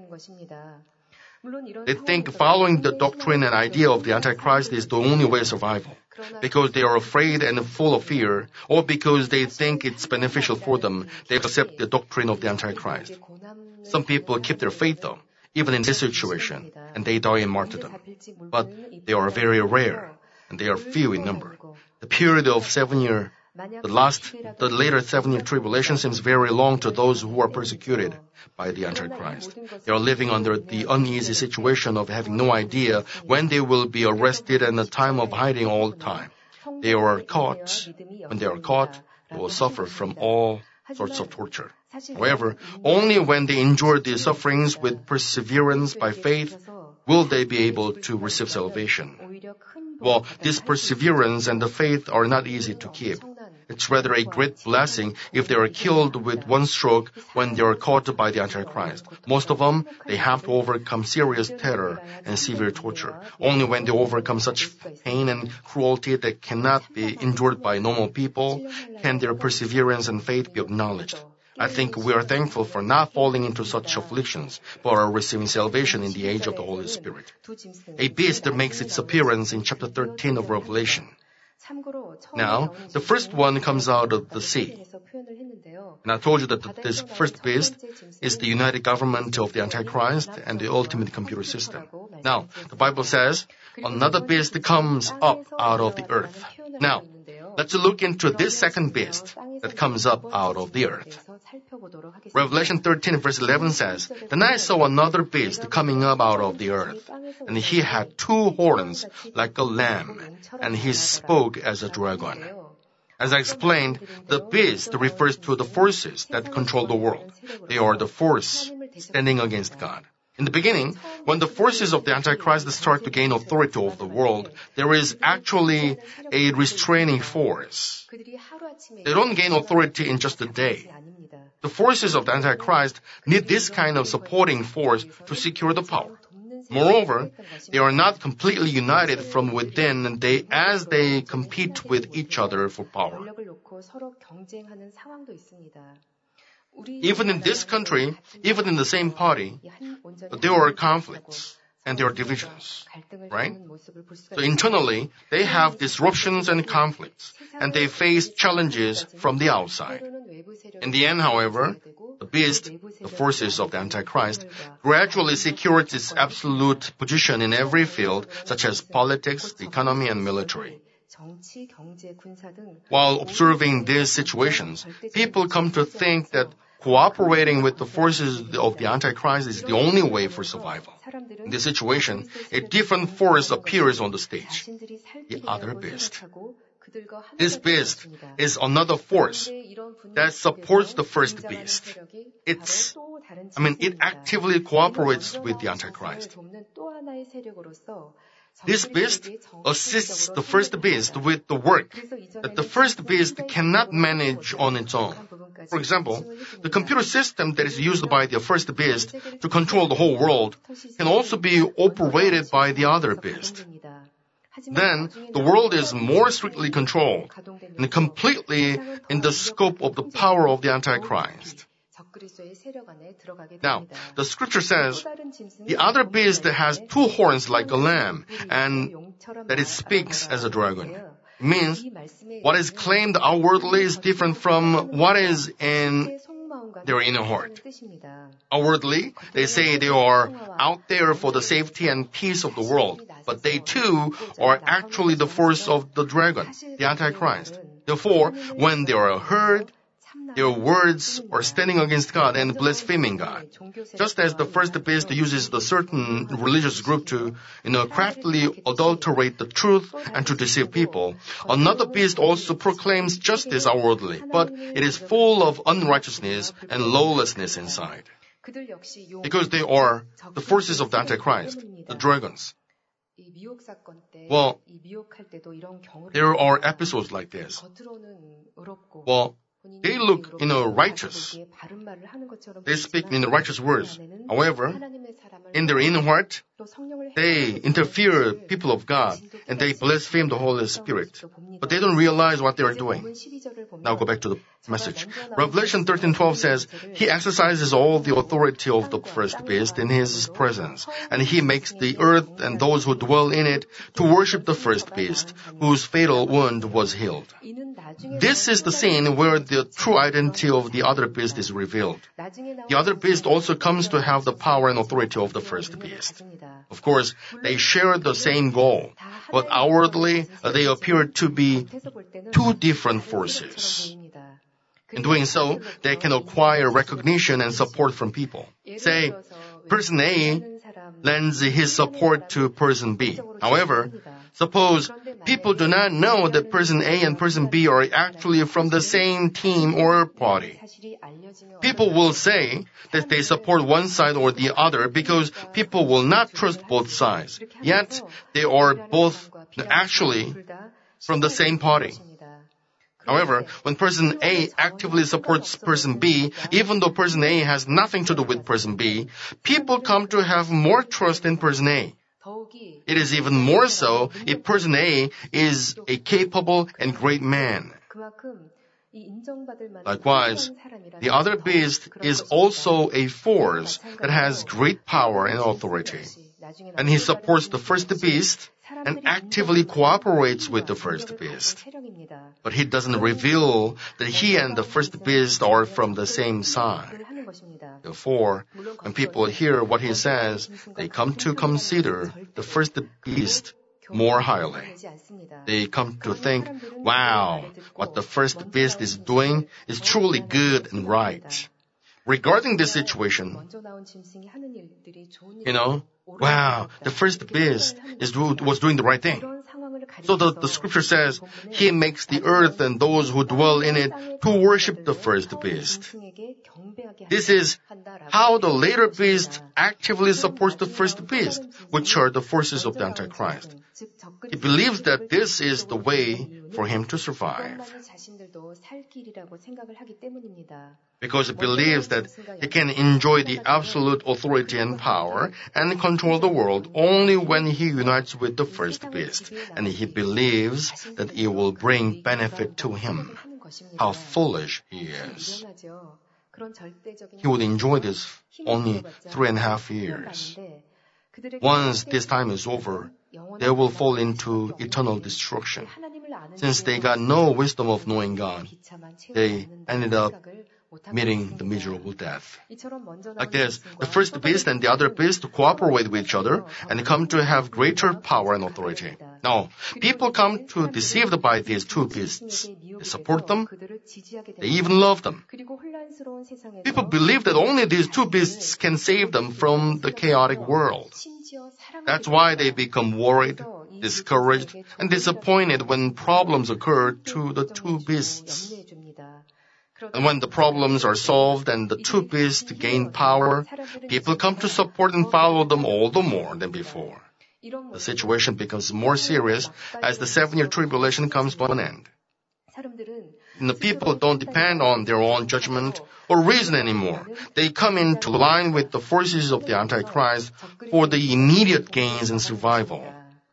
They think following the doctrine and idea of the Antichrist is the only way of survival. Because they are afraid and full of fear, or because they think it's beneficial for them, they accept the doctrine of the Antichrist. Some people keep their faith though, even in this situation, and they die in martyrdom. But they are very rare, and they are few in number. The period of 7 years, the later 7-year tribulation seems very long to those who are persecuted by the Antichrist. They are living under the uneasy situation of having no idea when they will be arrested and the time of hiding all the time. When they are caught, they will suffer from all sorts of torture. However, only when they endure these sufferings with perseverance by faith will they be able to receive salvation. Well, this perseverance and the faith are not easy to keep. It's rather a great blessing if they are killed with one stroke when they are caught by the Antichrist. Most of them, they have to overcome serious terror and severe torture. Only when they overcome such pain and cruelty that cannot be endured by normal people can their perseverance and faith be acknowledged. I think we are thankful for not falling into such afflictions, but are receiving salvation in the age of the Holy Spirit. A beast makes its appearance in chapter 13 of Revelation. Now, the first one comes out of the sea. And I told you that this first beast is the united government of the Antichrist and the ultimate computer system. Now, the Bible says, another beast comes up out of the earth. Now, let's look into this second beast that comes up out of the earth. Revelation 13 verse 11 says, Then I saw another beast coming up out of the earth, and he had 2 horns like a lamb, and he spoke as a dragon. As I explained, the beast refers to the forces that control the world. They are the force standing against God. In the beginning, when the forces of the Antichrist start to gain authority over the world, there is actually a restraining force. They don't gain authority in just a day. The forces of the Antichrist need this kind of supporting force to secure the power. Moreover, they are not completely united from within as they compete with each other for power. Even in this country, even in the same party, there are conflicts and there are divisions, right? So internally, they have disruptions and conflicts, and they face challenges from the outside. In the end, however, the beast, the forces of the Antichrist, gradually secures its absolute position in every field, such as politics, the economy, and military. While observing these situations, people come to think that cooperating with the forces of the Antichrist is the only way for survival. In this situation, a different force appears on the stage, the other beast. This beast is another force that supports the first beast. It actively cooperates with the Antichrist. This beast assists the first beast with the work that the first beast cannot manage on its own. For example, the computer system that is used by the first beast to control the whole world can also be operated by the other beast. Then, the world is more strictly controlled and completely in the scope of the power of the Antichrist. Now, the scripture says, the other beast has 2 horns like a lamb, and that it speaks as a dragon. It means what is claimed outwardly is different from what is in their inner heart. Outwardly, they say they are out there for the safety and peace of the world, but they too are actually the force of the dragon, the Antichrist. Therefore, when they are heard, Their words are standing against God and blaspheming God. Just as the first beast uses the certain religious group to, craftily adulterate the truth and to deceive people, another beast also proclaims justice outwardly, but it is full of unrighteousness and lawlessness inside. Because they are the forces of the Antichrist, the dragons. Well, there are episodes like this. Well, they look, righteous. They speak in righteous words. However, in their inner heart, they interfere people of God and they blaspheme the Holy Spirit. But they don't realize what they are doing. Now go back to the message. Revelation 13:12 says, He exercises all the authority of the first beast in His presence, and He makes the earth and those who dwell in it to worship the first beast, whose fatal wound was healed. This is the scene where the true identity of the other beast is revealed. The other beast also comes to have the power and authority of the first beast. Of course, they share the same goal, but outwardly they appear to be two different forces. In doing so, they can acquire recognition and support from people. Say, person A lends his support to person B. However, suppose people do not know that person A and person B are actually from the same team or party. People will say that they support one side or the other because people will not trust both sides. Yet, they are both actually from the same party. However, when person A actively supports person B, even though person A has nothing to do with person B, people come to have more trust in person A. It is even more so if person A is a capable and great man. Likewise, the other beast is also a force that has great power and authority. And he supports the first beast and actively cooperates with the first beast. But he doesn't reveal that he and the first beast are from the same side. Therefore, when people hear what he says, they come to consider the first beast more highly. They come to think, wow, what the first beast is doing is truly good and right. Regarding this situation, wow, the first beast was doing the right thing. So the scripture says, He makes the earth and those who dwell in it to worship the first beast. This is how the later beast actively supports the first beast, which are the forces of the Antichrist. He believes that this is the way for him to survive. Because he believes that he can enjoy the absolute authority and power and control the world only when he unites with the first beast, and he believes that it will bring benefit to him. How foolish he is. He would enjoy this only 3.5 years. Once this time is over, they will fall into eternal destruction. Since they got no wisdom of knowing God, they ended up meeting the miserable death. Like this, the first beast and the other beast cooperate with each other and come to have greater power and authority. Now, people come to deceived by these two beasts. They support them. They even love them. People believe that only these two beasts can save them from the chaotic world. That's why they become worried, discouraged, and disappointed when problems occur to the two beasts. And when the problems are solved and the two beasts gain power, people come to support and follow them all the more than before. The situation becomes more serious as the 7-year tribulation comes to an end. And the people don't depend on their own judgment or reason anymore. They come into line with the forces of the Antichrist for the immediate gains and survival.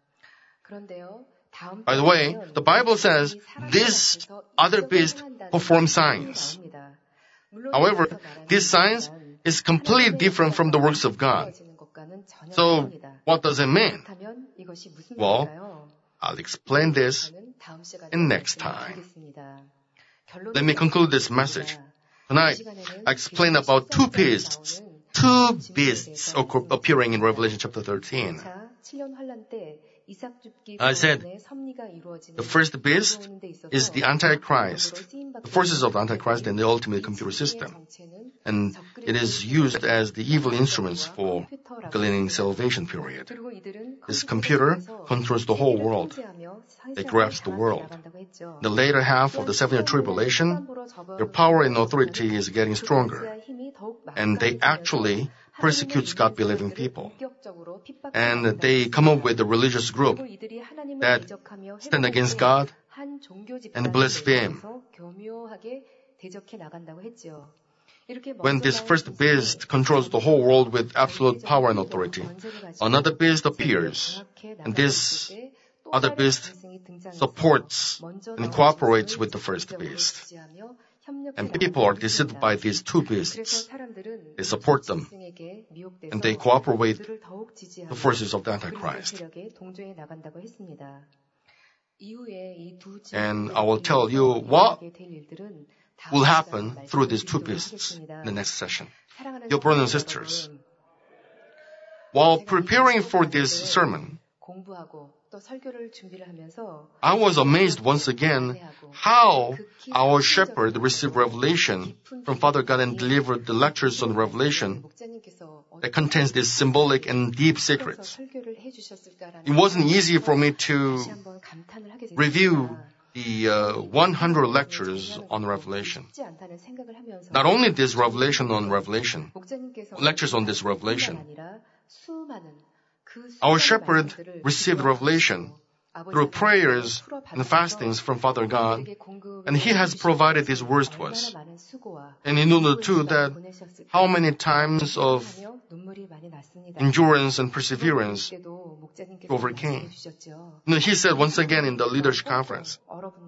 By the way, the Bible says this other beast performs signs. However, this signs is completely different from the works of God. So, what does it mean? Well, I'll explain this in next time. Let me conclude this message. Tonight, I explain about two beasts appearing in Revelation chapter 13. I said the first beast is the Antichrist, the forces of the Antichrist and the ultimate computer system. And it is used as the evil instruments for Gleaning salvation period. This computer controls the whole world. It grabs the world. The later half of the 7-year tribulation, their power and authority is getting stronger. And they actually persecute God-believing people. And they come up with a religious group that stand against God and blaspheme. When this first beast controls the whole world with absolute power and authority, another beast appears, and this other beast supports and cooperates with the first beast. And people are deceived by these two beasts. They support them, and they cooperate with the forces of the Antichrist. And I will tell you what will happen through these two beasts in the next session. Dear brothers and sisters, while preparing for this sermon, I was amazed once again how our shepherd received revelation from Father God and delivered the lectures on revelation that contains these symbolic and deep secrets. It wasn't easy for me to review the 100 lectures on Revelation. Not only this revelation on Revelation, lectures on this revelation. Our shepherd received revelation through prayers and fastings from Father God, and he has provided these words to us. And he knew too that how many times of endurance and perseverance he overcame. He said once again in the leadership conference,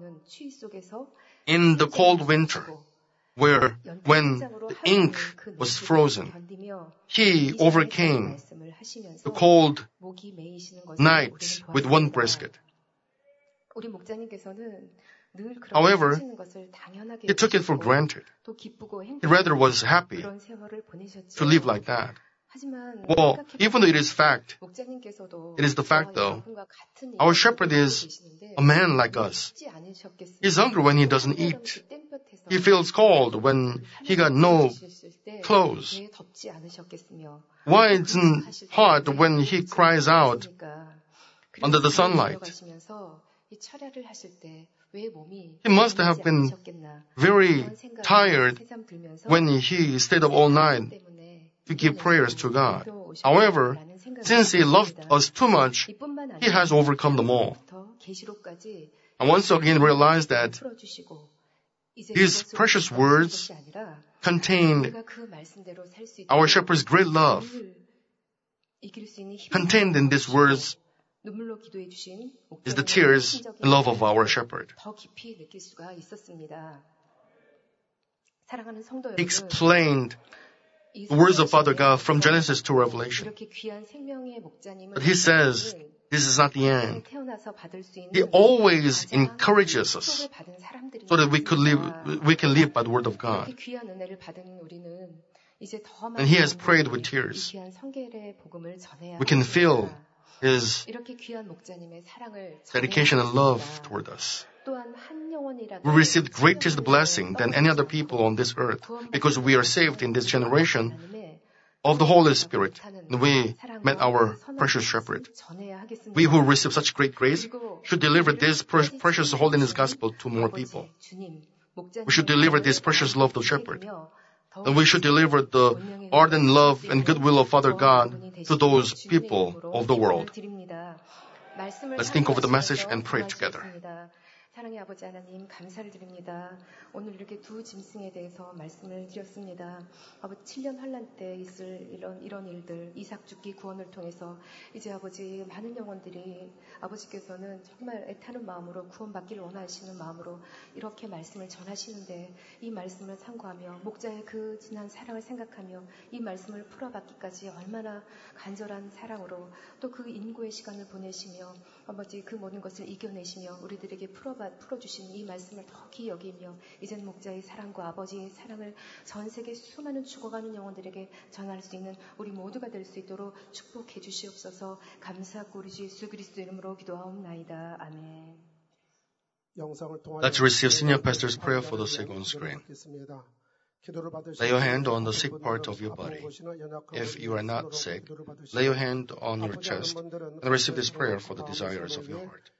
in the cold winter, when the ink was frozen, he overcame the cold night with one brisket. However, he took it for granted. He rather was happy to live like that. Well, even though it is the fact though, our shepherd is a man like us. He's hungry when he doesn't eat. He feels cold when he got no clothes. Why isn't hot when he cries out under the sunlight? He must have been very tired when he stayed up all night to give prayers to God. However, since he loved us too much, he has overcome them all. I once again realized that these precious words contain our shepherd's great love. Contained in these words is the tears and love of our shepherd. He explained the words of Father God from Genesis to Revelation. But he says, this is not the end. He always encourages us so that we can live by the word of God. And he has prayed with tears. We can feel his dedication and love toward us. We received greatest blessing than any other people on this earth because we are saved in this generation of the Holy Spirit. And we met our precious shepherd. We who receive such great grace should deliver this precious holiness gospel to more people. We should deliver this precious love to shepherd. And we should deliver the ardent love and goodwill of Father God to those people of the world. Let's think over the message and pray together. 사랑의 아버지 하나님 감사를 드립니다. 오늘 이렇게 두 짐승에 대해서 말씀을 드렸습니다. 아버지 7년 환란 때 있을 이런 일들 이삭 죽기 구원을 통해서 이제 아버지 많은 영혼들이 아버지께서는 정말 애타는 마음으로 구원받기를 원하시는 마음으로 이렇게 말씀을 전하시는데 이 말씀을 상고하며 목자의 그 진한 사랑을 생각하며 이 말씀을 풀어받기까지 얼마나 간절한 사랑으로 또 그 인고의 시간을 보내시며 아버지 그 모든 것을 이겨내시며 우리들에게 풀어주신 이 말씀을 더 깊이 여기며 이젠 목자의 사랑과 아버지의 사랑을 전 세계 수많은 죽어가는 영혼들에게 전할 수 있는 우리 모두가 될 수 있도록 축복해 주시옵소서. 감사하고 우리 주 예수 그리스도 이름으로 기도하옵나이다. 아멘. Let's receive Senior Pastor's prayer for the sick on screen. Lay your hand on the sick part of your body. If you are not sick, lay your hand on your chest and receive this prayer for the desires of your heart.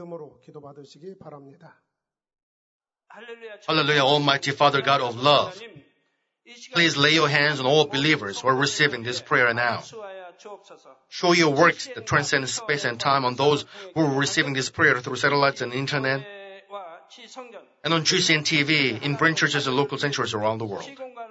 Hallelujah, Almighty Father God of love. Please lay your hands on all believers who are receiving this prayer now. Show your works that transcend space and time on those who are receiving this prayer through satellites and internet, and on GCN TV, in branch churches and local sanctuaries around the world.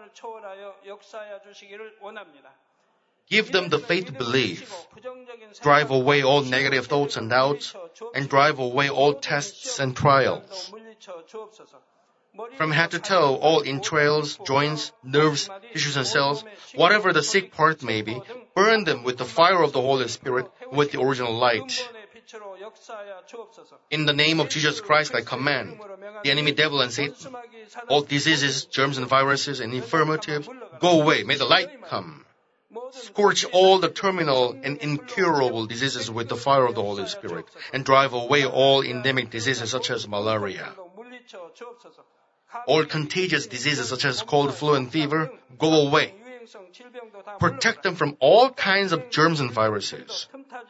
Give them the faith to believe, drive away all negative thoughts and doubts, and drive away all tests and trials. From head to toe, all entrails, joints, nerves, tissues and cells, whatever the sick part may be, burn them with the fire of the Holy Spirit, with the original light. In the name of Jesus Christ, I command the enemy devil and Satan, all diseases, germs and viruses and infirmities, go away. May the light come. Scorch all the terminal and incurable diseases with the fire of the Holy Spirit, and drive away all endemic diseases such as malaria. All contagious diseases such as cold, flu, and fever, go away. Protect them from all kinds of germs and viruses.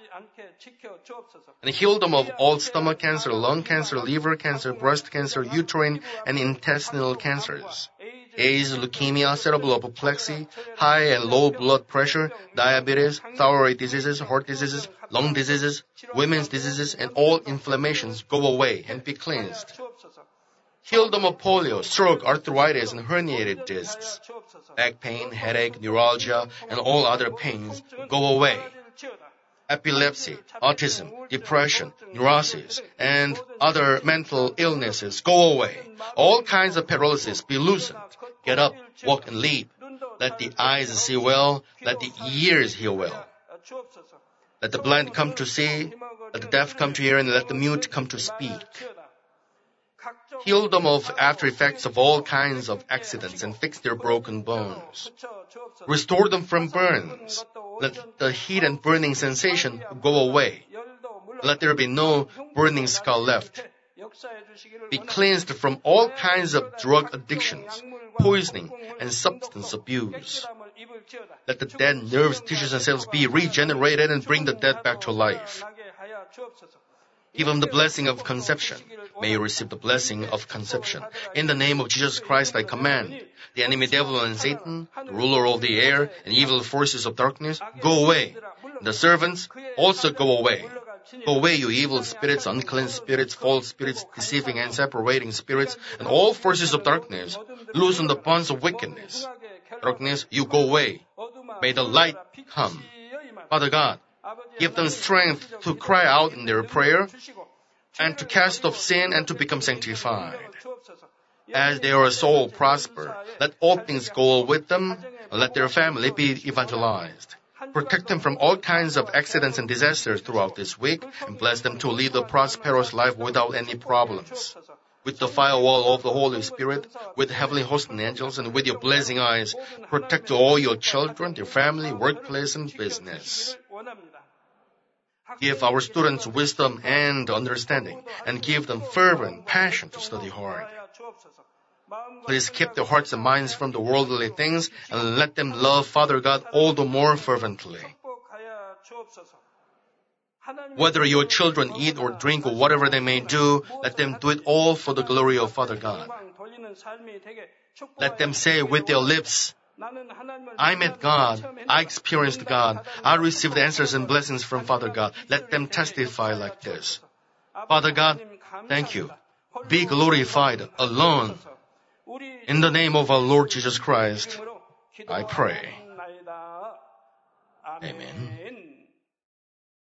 And heal them of all stomach cancer, lung cancer, liver cancer, breast cancer, uterine and intestinal cancers, AIDS, leukemia, cerebral apoplexy, high and low blood pressure, diabetes, thyroid diseases, heart diseases, lung diseases, women's diseases, and all inflammations go away and be cleansed. Heal them of polio, stroke, arthritis, and herniated discs. Back pain, headache, neuralgia, and all other pains go away. Epilepsy, autism, depression, neurosis, and other mental illnesses go away. All kinds of paralysis be loosened. Get up, walk, and leap. Let the eyes see well. Let the ears hear well. Let the blind come to see. Let the deaf come to hear, and let the mute come to speak. Heal them of after effects of all kinds of accidents and fix their broken bones. Restore them from burns. Let the heat and burning sensation go away. Let there be no burning scar left. Be cleansed from all kinds of drug addictions, poisoning, and substance abuse. Let the dead nerves, tissues, and cells be regenerated and bring the dead back to life. Give them the blessing of conception. May you receive the blessing of conception. In the name of Jesus Christ, I command the enemy devil and Satan, the ruler of the air, and evil forces of darkness, go away. The servants also go away. Go away, you evil spirits, unclean spirits, false spirits, deceiving and separating spirits, and all forces of darkness. Loosen the bonds of wickedness. Darkness, you go away. May the light come. Father God, give them strength to cry out in their prayer, and to cast off sin and to become sanctified. As their soul prosper, let all things go with them, and let their family be evangelized. Protect them from all kinds of accidents and disasters throughout this week, and bless them to lead a prosperous life without any problems. With the firewall of the Holy Spirit, with heavenly hosts and angels, and with your blazing eyes, protect all your children, their family, workplace, and business. Give our students wisdom and understanding, and give them fervent passion to study hard. Please keep their hearts and minds from the worldly things, and let them love Father God all the more fervently. Whether your children eat or drink or whatever they may do, let them do it all for the glory of Father God. Let them say with their lips, I met God, I experienced God, I received answers and blessings from Father God. Let them testify like this. Father God, thank you. Be glorified alone. In the name of our Lord Jesus Christ, I pray. Amen.